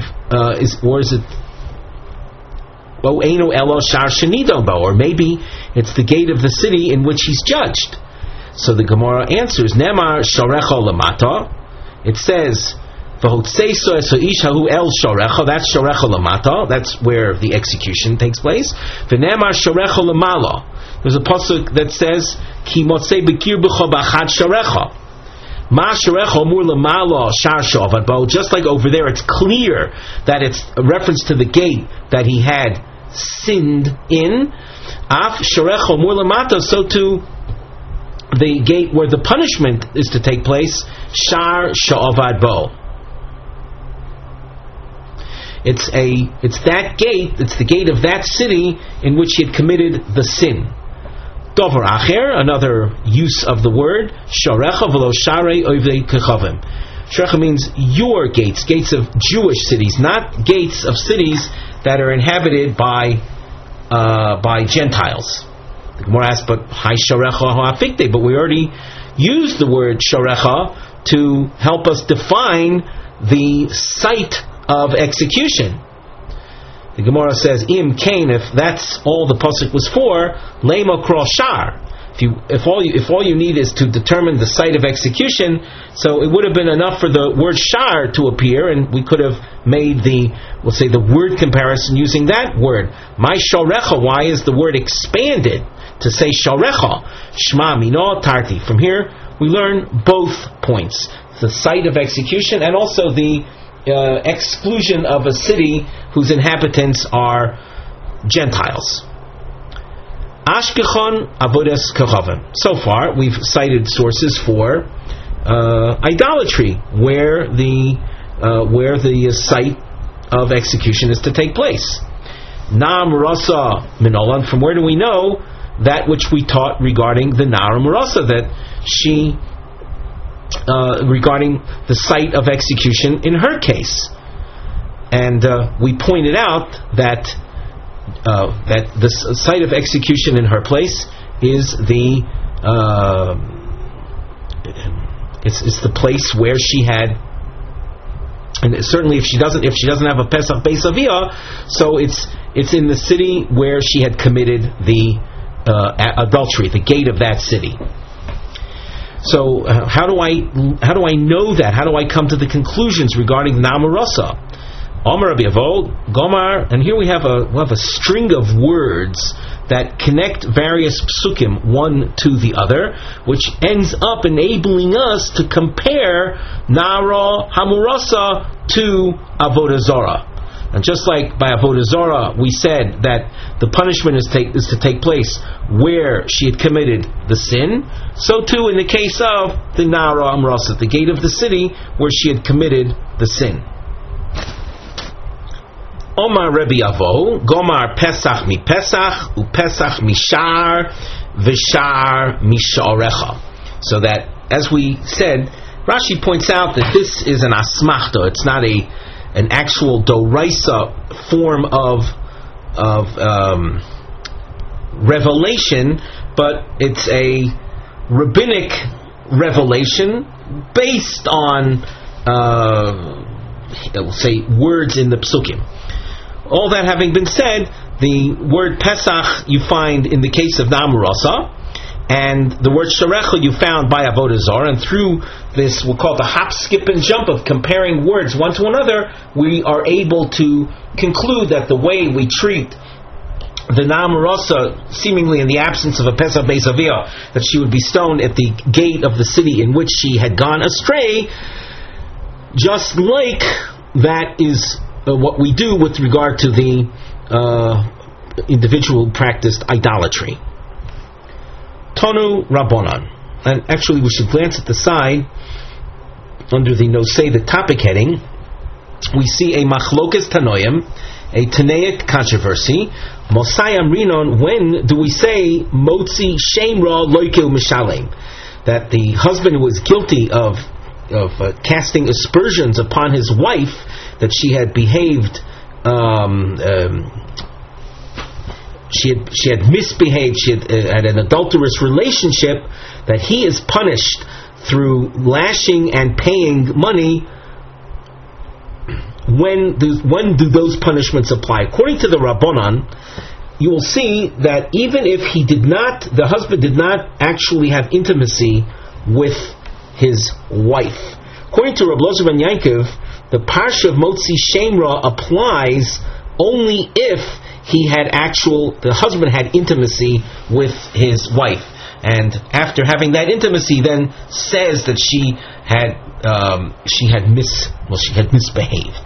or maybe it's the gate of the city in which he's judged? So the Gemara answers, Nemar sharecha lamata. It says, V'hotzeiso eso ishahu el sharecha. That's sharecha lamata. That's where the execution takes place. V'nemar sharecha lamala. There's a pasuk that says, Ki motzei b'kir b'cho b'achad sharecha. Ma sharecha mur lamala shar she'ovad bo. Just like over there, it's clear that it's a reference to the gate that he had sinned in. Af sharecha mur lamata. So too, the gate where the punishment is to take place, Shar She'ovad Bo. It's that gate, it's the gate of that city in which he had committed the sin. Dover Acher, another use of the word, Sharecha v'lo Sharei Oivdei Kechavim. Sharecha means your gates, gates of Jewish cities, not gates of cities that are inhabited by Gentiles. The Gemara asks, but hi sharecha ha'afikte, but we already used the word sharecha to help us define the site of execution. The Gemara says, Im Kain, if that's all the pasuk was for, Lema Kral Shar. If all you need is to determine the site of execution, so it would have been enough for the word Shar to appear, and we could have made the word comparison using that word. My Sharecha, why is the word expanded to say Sharecha? Shma Mino Tarti. From here, we learn both points. The site of execution and also the exclusion of a city whose inhabitants are Gentiles. Ashkechon avodas kachavim. So far, we've cited sources for idolatry, where the site of execution is to take place. Nam rasa minolan. From where do we know that which we taught regarding the Nara Marasa, that she regarding the site of execution in her case, and we pointed out that the site of execution in her place is it's the place where she had, and certainly if she doesn't have a Pesach Beis Aviyah, so it's in the city where she had committed the adultery, the gate of that city. So how do I know that? How do I come to the conclusions regarding Namarasa? Omer Rabbi Avo, Gomar, and here we have a string of words that connect various psukim one to the other, which ends up enabling us to compare Nara Hamurasa to Avodah Zarah. And just like by Avodah Zarah, we said that the punishment is to take place where she had committed the sin, so too in the case of the Nara Hamurasa, the gate of the city where she had committed the sin. Omar Rebbe Avo, Gomar Pesach mi Pesach, u Pesach mi Shar, v'Shar mi Sharecha. So that, as we said, Rashi points out that this is an asmachta. It's not an actual doraisa form of revelation, but it's a rabbinic revelation based on, we'll say, words in the psukim. All that having been said, the word Pesach you find in the case of Namurasa, and the word Sharecha you found by Avodah Zarah, and through this, we'll call it the hop, skip, and jump of comparing words one to another, we are able to conclude that the way we treat the Namurasa, seemingly in the absence of a Pesach Beis Aviyah, that she would be stoned at the gate of the city in which she had gone astray, just like that is what we do with regard to the individual who practiced idolatry. Tonu Rabbanan. And actually we should glance at the side under the Nosei, the topic heading. We see a Machlokas Tanoim, a Tanaic controversy. Mosayam Rinon, when do we say Motzi Shemra Loikil Mishalem? That the husband was guilty of casting aspersions upon his wife, that she had behaved, she had misbehaved, she had an adulterous relationship, that he is punished through lashing and paying money. When do those punishments apply? According to the Rabbanan, you will see that even if the husband did not actually have intimacy with his wife. According to Rabbi Elazar ben Yaakov, the parsha of Motzi Shemra applies only if the husband had intimacy with his wife, and after having that intimacy, then says that she had misbehaved.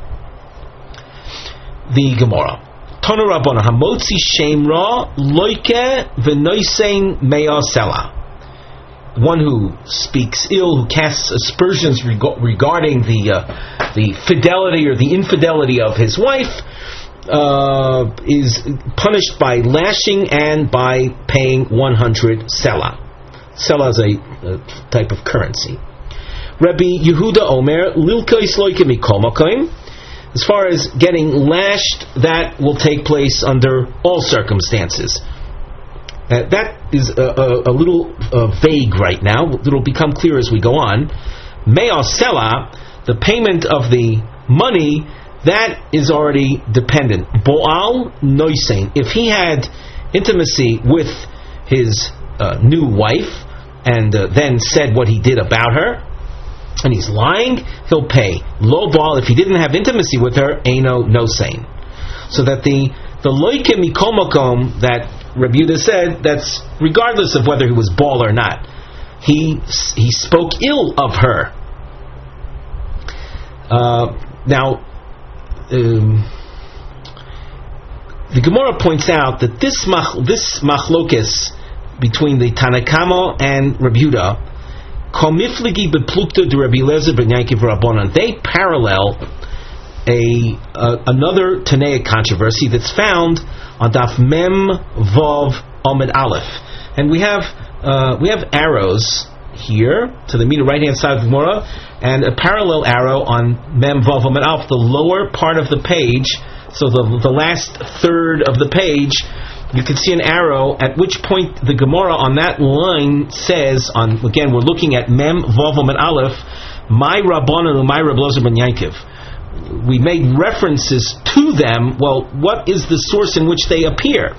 The Gemara. Tanu Rabbana Hamotzi Shemra Loike v'Noisein Mea Sela. One who speaks ill, who casts aspersions regarding the fidelity or the infidelity of his wife, is punished by lashing and by paying 100 sela. Sela is a type of currency. Rabbi Yehuda Omer Lilka Isloike Mikol Makom. As far as getting lashed, that will take place under all circumstances. That is a little vague right now. It'll become clear as we go on. Mea Sela, the payment of the money, that is already dependent. Boal noisein. If he had intimacy with his new wife and then said what he did about her, and he's lying, he'll pay. Lo boal, if he didn't have intimacy with her, eino nosein. So that the loike mikol makom that Rabbi Yehuda said, that's regardless of whether he was boal or not. He spoke ill of her. Now, the Gemara points out that this machlokes between the Tanakama and Rabbi Yehuda, komifligi beplukta de Rabbi Eliezer ben Yaakov Rabbanan, they parallel another Tanaic controversy that's found on Daf Mem Vav Amud Aleph, and we have arrows here to the right hand side of the Gemara, and a parallel arrow on Mem Vav Amud Aleph, the lower part of the page. So the last third of the page, you can see an arrow, at which point the Gemara on that line says, again, we're looking at Mem Vav Amud Aleph, my Rabbanan, my Rabbi Eliezer ben Yaakov. We made references to them. Well, what is the source in which they appear?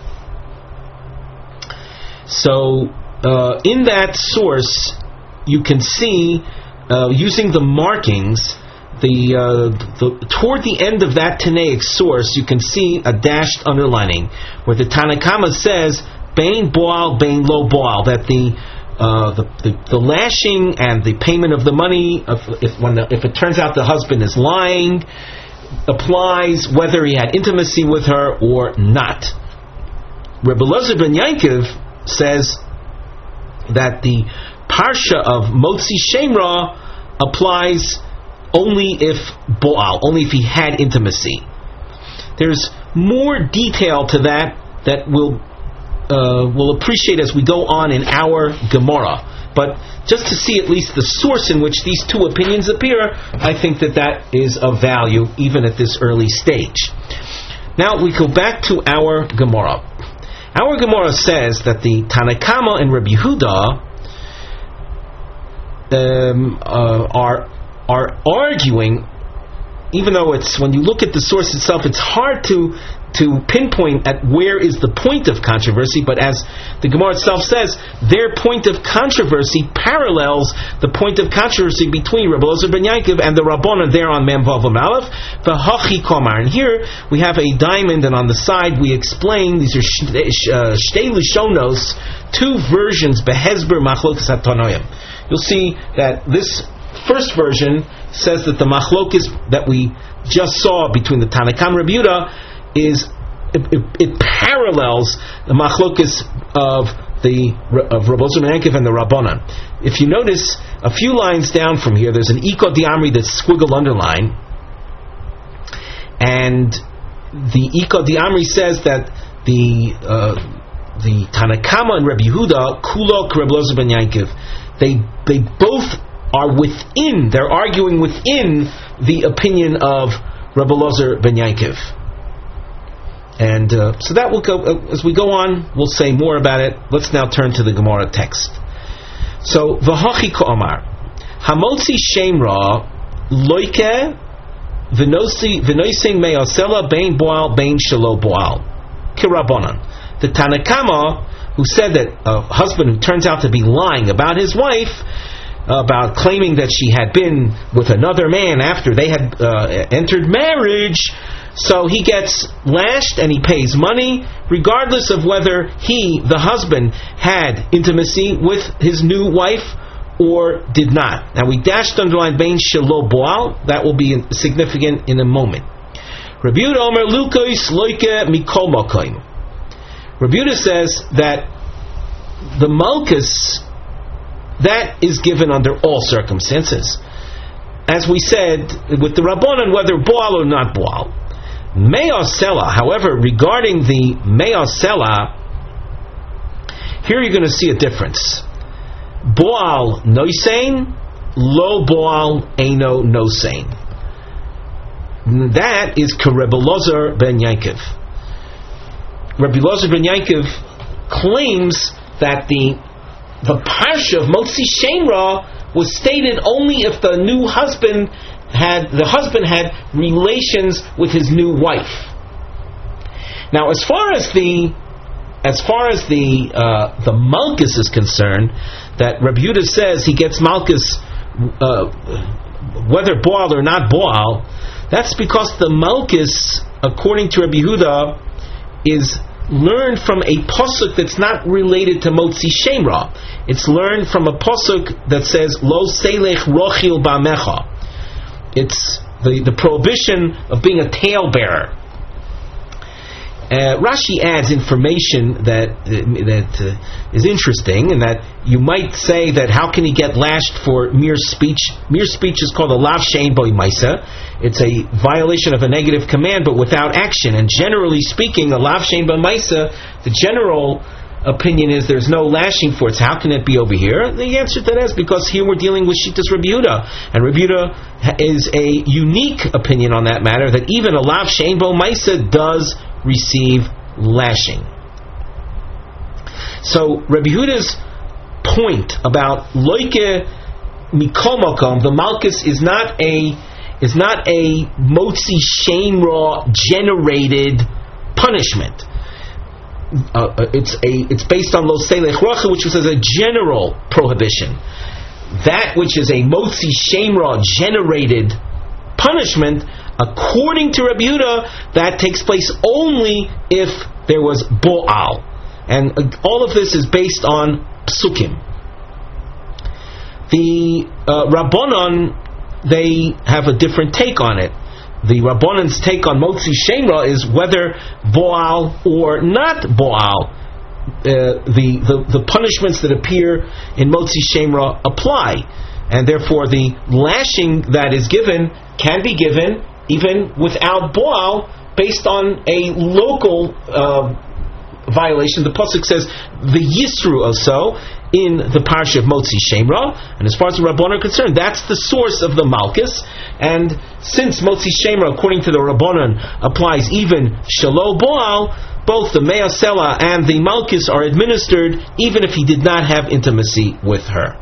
So, in that source, you can see, using the markings, toward the end of that Tanaic source, you can see a dashed underlining where the Tanakama says Bain Boal, Bain Lo Boal, that the lashing and the payment of the money, if it turns out the husband is lying, applies whether he had intimacy with her or not. Rabbi Eliezer ben Yaakov says that the parsha of Motzi Shemra applies only if Boal, only if he had intimacy. There's more detail to that we'll appreciate as we go on in our Gemara. But just to see at least the source in which these two opinions appear, I think that is of value even at this early stage. Now we go back to our Gemara. Our Gemara says that the Tanakama and Rabbi Yehuda are arguing, even though when you look at the source itself, it's hard to pinpoint at where is the point of controversy, but as the Gemara itself says, their point of controversy parallels the point of controversy between Rabbi Eliezer ben Yaakov and the Rabbanan there on Mem Vav Amud Aleph, the Hachi Komar. And here we have a diamond, and on the side we explain, these are Shtei Lishonos, two versions, Behezber Machlokas HaTanoim. You'll see that this first version says that the machlokes that we just saw between the Tanakam and Rabbi Yehuda it parallels the machlokes of Rabbi Eliezer ben Yaakov and the Rabbanan. If you notice a few lines down from here, there's an Iko Diamri that's squiggled underline, and the Iko Diamri says that the Tanakama and Rabbi Yehuda kulok Rabbi Eliezer ben Yaakov, they both are within, they're arguing within the opinion of Rabbi Eliezer ben Yaakov. And so that will go, as we go on, we'll say more about it. Let's now turn to the Gemara text. So, V'hachi ko'amar, Hamotzi Shemra, Loike, V'noising me'asela, Bein Boal, Bein Shelo Boal, Kirabonan. The Tanakama, who said that a husband who turns out to be lying about his wife, about claiming that she had been with another man after they had entered marriage, so he gets lashed and he pays money regardless of whether he, the husband, had intimacy with his new wife or did not. Now we dashed underline Bein Shelo Boal, that will be significant in a moment. Rabbi Yehuda Omer Lukois Loike Mikol Makoim. Rabbi Yehuda says that the Malkus, that is given under all circumstances. As we said, with the Rabbanan, whether Boal or not Boal. Me'asela, however, regarding the Me'asela, here you're going to see a difference. Boal noisein, lo Boal eino nosein. That is Rabbi Eliezer ben Yaakov. Rabbi Eliezer ben Yaakov claims that the parsha of Motzi Shemra was stated only if the new husband the husband had relations with his new wife. Now, as far as the malchus is concerned, that Rabbi Yehuda says he gets malchus whether boal or not boal, that's because the malchus, according to Rabbi Yehuda, is learned from a pasuk that's not related to Motzi Shemra. It's learned from a pasuk that says Lo Selech Rochil Ba'mecha. It's the prohibition of being a talebearer. Rashi adds information that is interesting, and that you might say that how can he get lashed for mere speech? Mere speech is called a lav shein bo maisa. It's a violation of a negative command, but without action. And generally speaking, a lav shein bo maisa, the general opinion is there's no lashing for it. So how can it be over here? The answer to that is because here we're dealing with Shittas Rabbi Yehuda, and Rabbi Yehuda is a unique opinion on that matter, that even a lav shein bo maisa does receive lashing. So Rabbi Yehuda's point about loike mikol makom, the malchus is not a motzi shemra generated punishment. It's based on lo selech rocha, which was a general prohibition. That which is a motzi shemra generated punishment, according to Rabbi Yehuda, that takes place only if there was boal. And all of this is based on psukim. The Rabbanon, they have a different take on it. The Rabbanon's take on Motzi Shemra is whether boal or not boal, the punishments that appear in Motzi Shemra apply. And therefore the lashing that is given can be given even without boal, based on a local violation. The pasuk says the Yisru also in the parsha of Motzi Shemra, and as far as the Rabbanon are concerned, that's the source of the malchus. And since Motzi Shemra, according to the Rabbanon, applies even shelo boal, both the me'asela and the malchus are administered even if he did not have intimacy with her.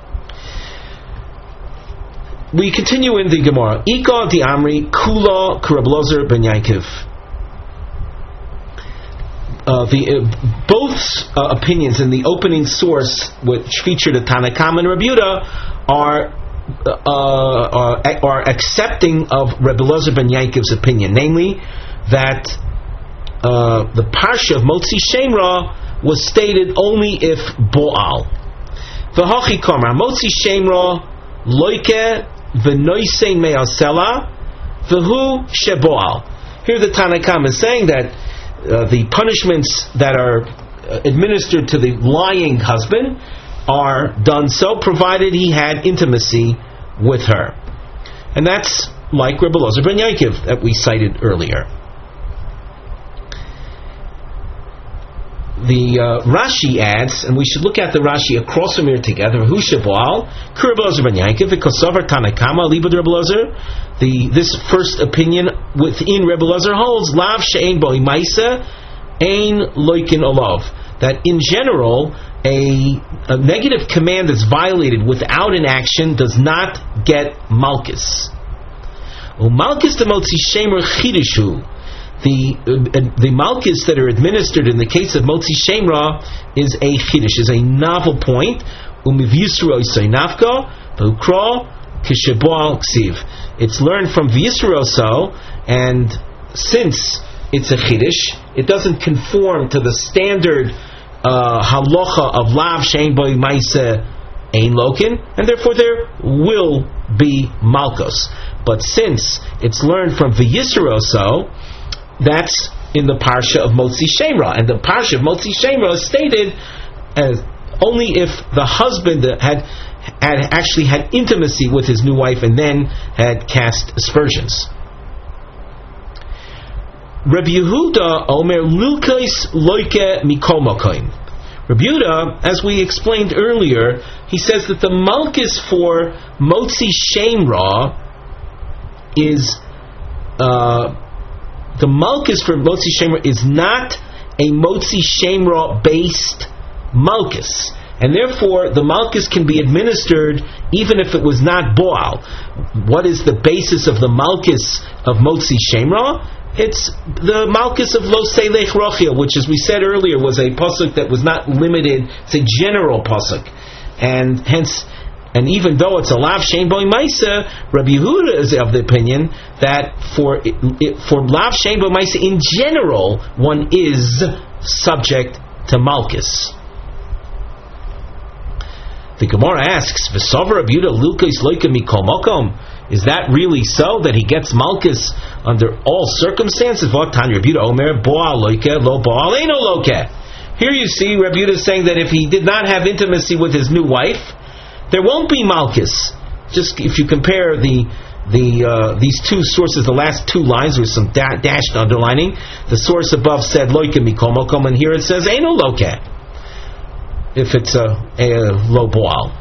We continue in the Gemara. Ika di Amri Kula Reb Elazar ben Yaakov. Both opinions in the opening source, which featured a Tanakam and Reb Yehuda, are accepting of Reb Elazar ben Yaakov's opinion, namely that the parsha of Motzi Shemra was stated only if boal. V'hachi kamar Motzi Shemra loike v'noisei me'asela v'hu sheboal. Here the Tanakam is saying that the punishments that are administered to the lying husband are done so provided he had intimacy with her. And that's like Reb Elazar ben Yaakov that we cited earlier. The Rashi adds, and we should look at the Rashi across from here together. Hu sheboal, Reb Elazar ben Yaakov, v'kosavar Tanakama libud Reb Elazar. This first opinion within Reb Elazar holds lav she'ein bo maisa ein loikin olav, that in general a negative command that's violated without an action does not get malchus. Malchus the motzi shemer chidushu. The malchus that are administered in the case of Motzi Shemra is a chiddush, is a novel point. It's learned from V'yisru, and since it's a chiddush, it doesn't conform to the standard halacha of lav shein bo maisa ein lokin, and therefore there will be malchus. But since it's learned from V'yisru, that's in the parsha of Motzi Shemra, and the parsha of Motzi Shemra is stated as only if the husband had actually had intimacy with his new wife and then had cast aspersions. Rabbi Yehuda Omer Lukais Loike Mikol Makom. Rabbi Yehuda, as we explained earlier, he says that the malchus for Motzi Shemra is the malchus for Motzi Shemra is not a Motzi Shemra based malchus. and therefore the Malkus can be administered even if it was not Boal. What is the basis of the Malkus of Motzi Shemra? It's the Malkus of Lo Selech Rochia, which, as we said earlier, was a pasuk that was not limited. It's a general pasuk, and hence, and even though it's a Lav Shein Boi Maisa, Rabbi Yehuda is of the opinion that for Lav Shein Boi Maisa in general, one is subject to Malkus. The Gemara asks, "V'sover Rabbi Yehuda Lilkos Loika Mikol Mokom." Is that really so, that he gets Malkus under all circumstances? V'otan Rabbi Yehuda Omer Boal Loika Lo Boal Eino Loka. Here you see Rabbi Yehuda saying that if he did not have intimacy with his new wife, there won't be Malkus. Just if you compare these two sources, the last two lines with some dashed underlining, the source above said Loika Mikol Mokom, and here it says Eino Loka, if it's a Lo Boal.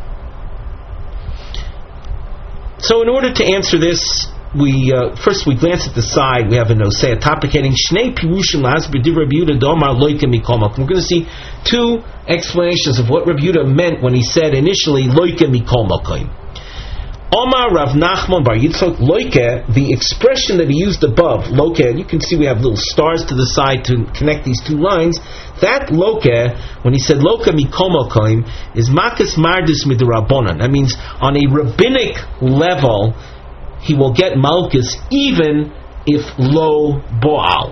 So in order to answer this, we glance at the side. We have a topic heading Shnei Pirushim Lasber Divrei Rabbi Yehuda Domar Loika Mikol Mokom. We're going to see two explanations of what Rabbi Yehuda meant when he said initially Loika Mikol Mokom. Omar Rav Nachman Bar Yitzchok Loika, the expression that he used above, Loka, and you can see we have little stars to the side to connect these two lines. That Loka, when he said Loka Mikol Mokom, is Makas Mardis Midrabanan. That means on a rabbinic level, he will get Malkus even if Lo Boal.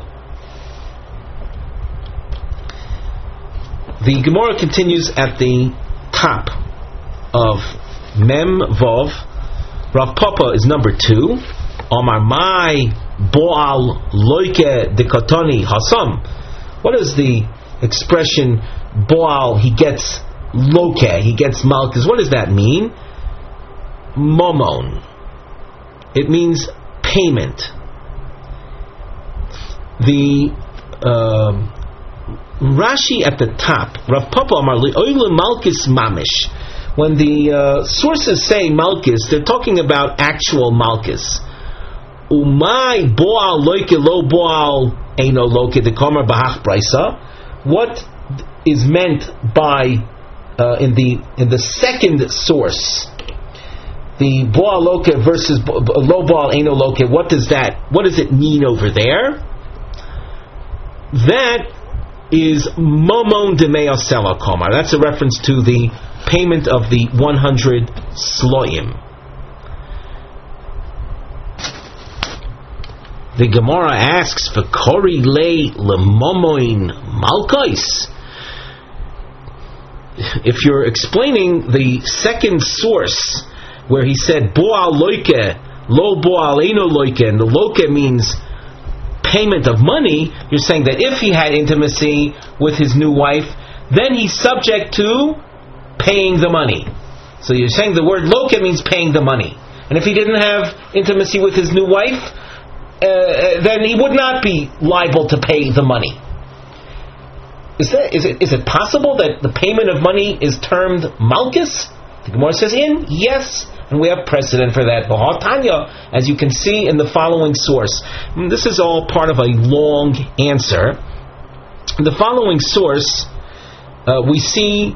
The Gemara continues at the top of Mem Vov. Rav Papa is number 2. Omar Mai Boal Loike Dekotoni Hasam. What is the expression Boal? He gets Loke, he gets Malkus. What does that mean? Momon. It means payment. The Rashi at the top, Rav Papa Amar Oile Malkus Mamish. When the sources say Malkus, they're talking about actual Malkus. Umay Boal Loike Lo Boal Eino Loke Dekomer Bahach Braisa. What is meant by in the second source, the Boal Loke versus Lo Boal Eino Loke? What does it mean over there? That is Momon Demea Sela Komar. That's a reference to the payment of the 100 sloim. The Gemara asks, "V'kori lei lemomoin malkos." If you're explaining the second source where he said Boal Loike, Lo Boal Eino Loike, and the Loke means payment of money, you're saying that if he had intimacy with his new wife, then he's subject to paying the money. So you're saying the word Loke means paying the money. And if he didn't have intimacy with his new wife, then he would not be liable to pay the money. Is it possible that the payment of money is termed Malkus? The Gemara says yes, and we have precedent for that. Tanya, as you can see in the following source. This is all part of a long answer. In the following source, we see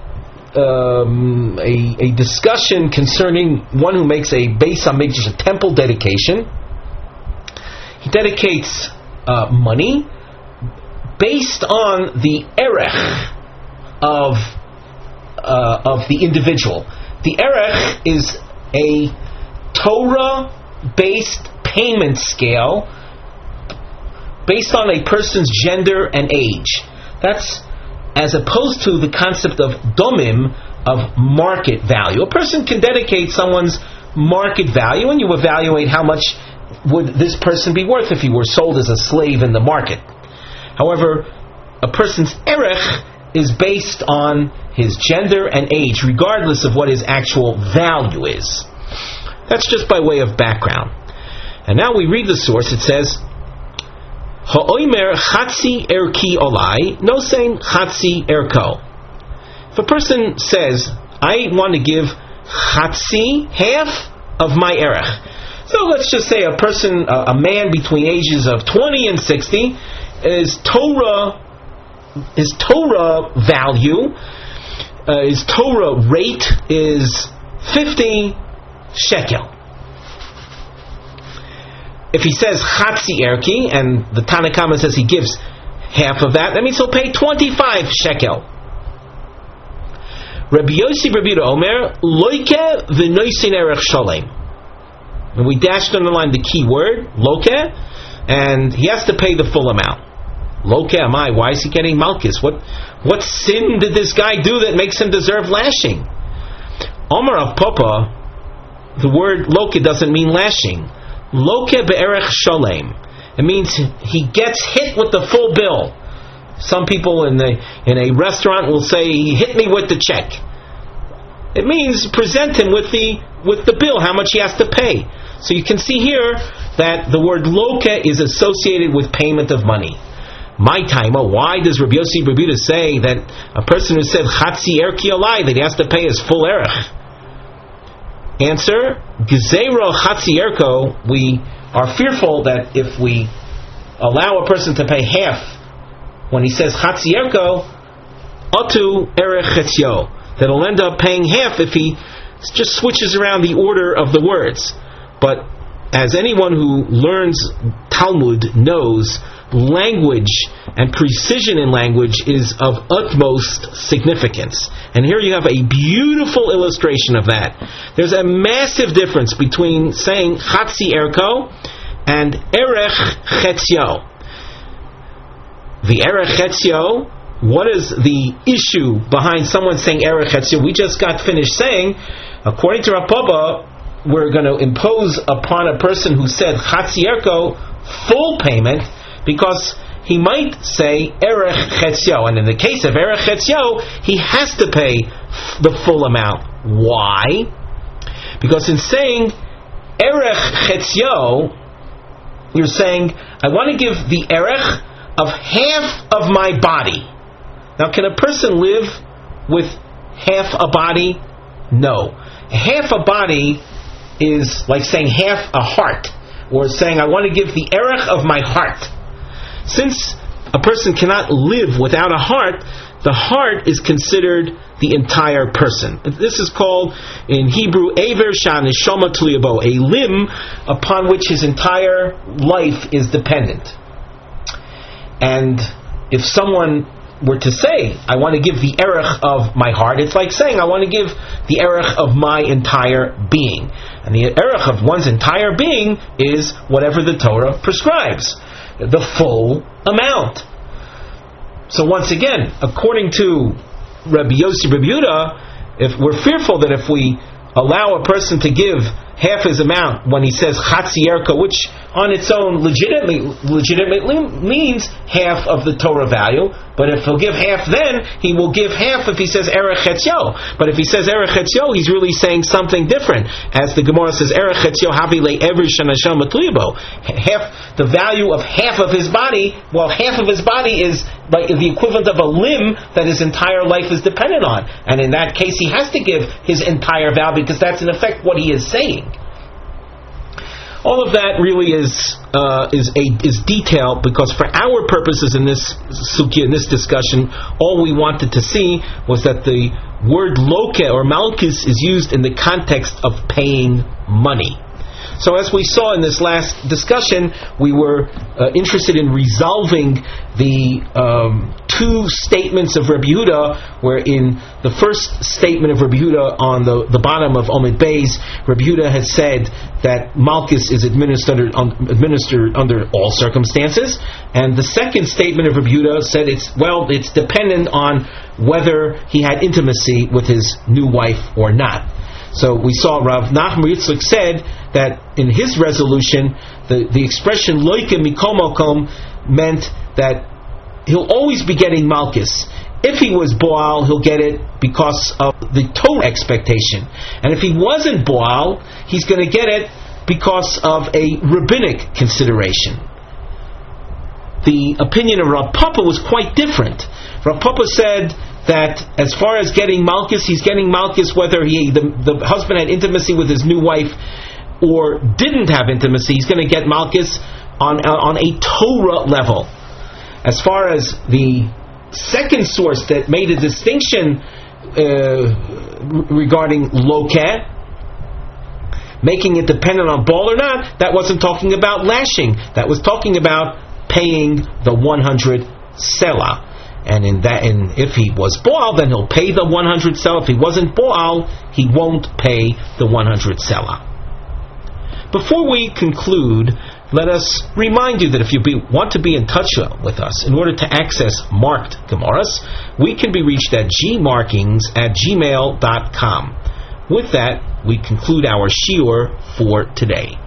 a discussion concerning one who makes a Beis HaMikdash, a temple dedication. He dedicates money based on the erech of the individual. The erech is a Torah-based payment scale based on a person's gender and age. That's as opposed to the concept of domim, of market value. A person can dedicate someone's market value, and you evaluate how much would this person be worth if he were sold as a slave in the market. However, a person's erech is based on his gender and age, regardless of what his actual value is. That's just by way of background. And now we read the source. It says, Ha'oimer chatzi erki olai, no saying chatzi erko. If a person says, I want to give chatzi, half of my erech. So let's just say a person, a man between ages of 20 and 60, his Torah value his Torah rate is 50 shekel. If he says Chatzi Erki, and the Tanna Kama says he gives half of that means he'll pay 25 shekel. Rabbi Yossi Rabbi Yehuda Omer, Loike v'noisin erech shalem. And we dashed underline the key word, Loke, and he has to pay the full amount. Loke amai, why is he getting malchus? What sin did this guy do that makes him deserve lashing? Omer of Papa, the word Loke doesn't mean lashing. Loke be'erech shalem. It means he gets hit with the full bill. Some people in a restaurant will say, he hit me with the check. It means present him with the bill, how much he has to pay. So you can see here that the word loke is associated with payment of money. My timer, why does Rabbi Yossi Rabbi Yehuda say that a person who said Chatzi Erki Alai, that he has to pay his full erech? Answer, Gezerah Chatzi Erko, we are fearful that if we allow a person to pay half when he says Chatzi Erko, Atu Erech Chetzio, that he'll end up paying half if he just switches around the order of the words. But as anyone who learns Talmud knows, language and precision in language is of utmost significance. And here you have a beautiful illustration of that. There's a massive difference between saying Chatzi Erko and Erech Chetzio. The Erech Chetzio, what is the issue behind someone saying Erech Chetzio? We just got finished saying, according to Rav Papa, we're going to impose upon a person who said Chatzi Erko full payment, because he might say Erech Chetzio, and in the case of Erech Chetzio, he has to pay the full amount. Why? Because in saying Erech Chetzio, you're saying, I want to give the Erech of half of my body. Now, can a person live with half a body? No. Half a body is like saying half a heart, or saying, I want to give the Erech of my heart. Since a person cannot live without a heart, the heart is considered the entire person. This is called, in Hebrew, Aver Shanishoma Tliyabo, a limb upon which his entire life is dependent. And if someone were to say, I want to give the erech of my heart, it's like saying, I want to give the erech of my entire being. And the erech of one's entire being is whatever the Torah prescribes, the full amount. So once again, according to Rabbi Yossi Rabbi Yehuda, if we're fearful that if we allow a person to give half his amount when he says Chatzi Erko, which on its own legitimately means half of the Torah value, but if he'll give half, then he will give half if he says Erech Chetzio. But if he says Erech Chetzio, he's really saying something different. As the Gemara says, Erech Chetzio havi le'ever shanasham matuyabo. Half the value of half of his body. Well, half of his body is like the equivalent of a limb that his entire life is dependent on, and in that case, he has to give his entire vow, because that's in effect what he is saying. All of that really is detail, because for our purposes in this sugya, in this discussion, all we wanted to see was that the word loke or malchus is used in the context of paying money. So as we saw in this last discussion, we were interested in resolving the two statements of Rabbi Yehuda, where in the first statement of Rabbi Yehuda on the bottom of Omid Beis, Rabbi Yehuda has said that Malchus is administered under all circumstances, and the second statement of Rabbi Yehuda said it's dependent on whether he had intimacy with his new wife or not. So we saw Rav Nachman Yitzchak said that in his resolution, the expression loike mikol makom meant that he'll always be getting malchus. If he was boal, he'll get it because of the Torah expectation, and if he wasn't boal, he's going to get it because of a rabbinic consideration. The opinion of Rav Papa was quite different. Rav Papa said that as far as getting malchus, he's getting malchus whether the husband had intimacy with his new wife or didn't have intimacy. He's going to get malchus on a Torah level. As far as the second source that made a distinction regarding lokeh, making it dependent on baal or not, that wasn't talking about lashing. That was talking about paying the 100 selah. And if he was baal, then he'll pay the 100 selah. If he wasn't baal, he won't pay the 100 selah. Before we conclude, let us remind you that if you want to be in touch with us in order to access marked Gemaras, we can be reached at gmarkings@gmail.com. With that, we conclude our shiur for today.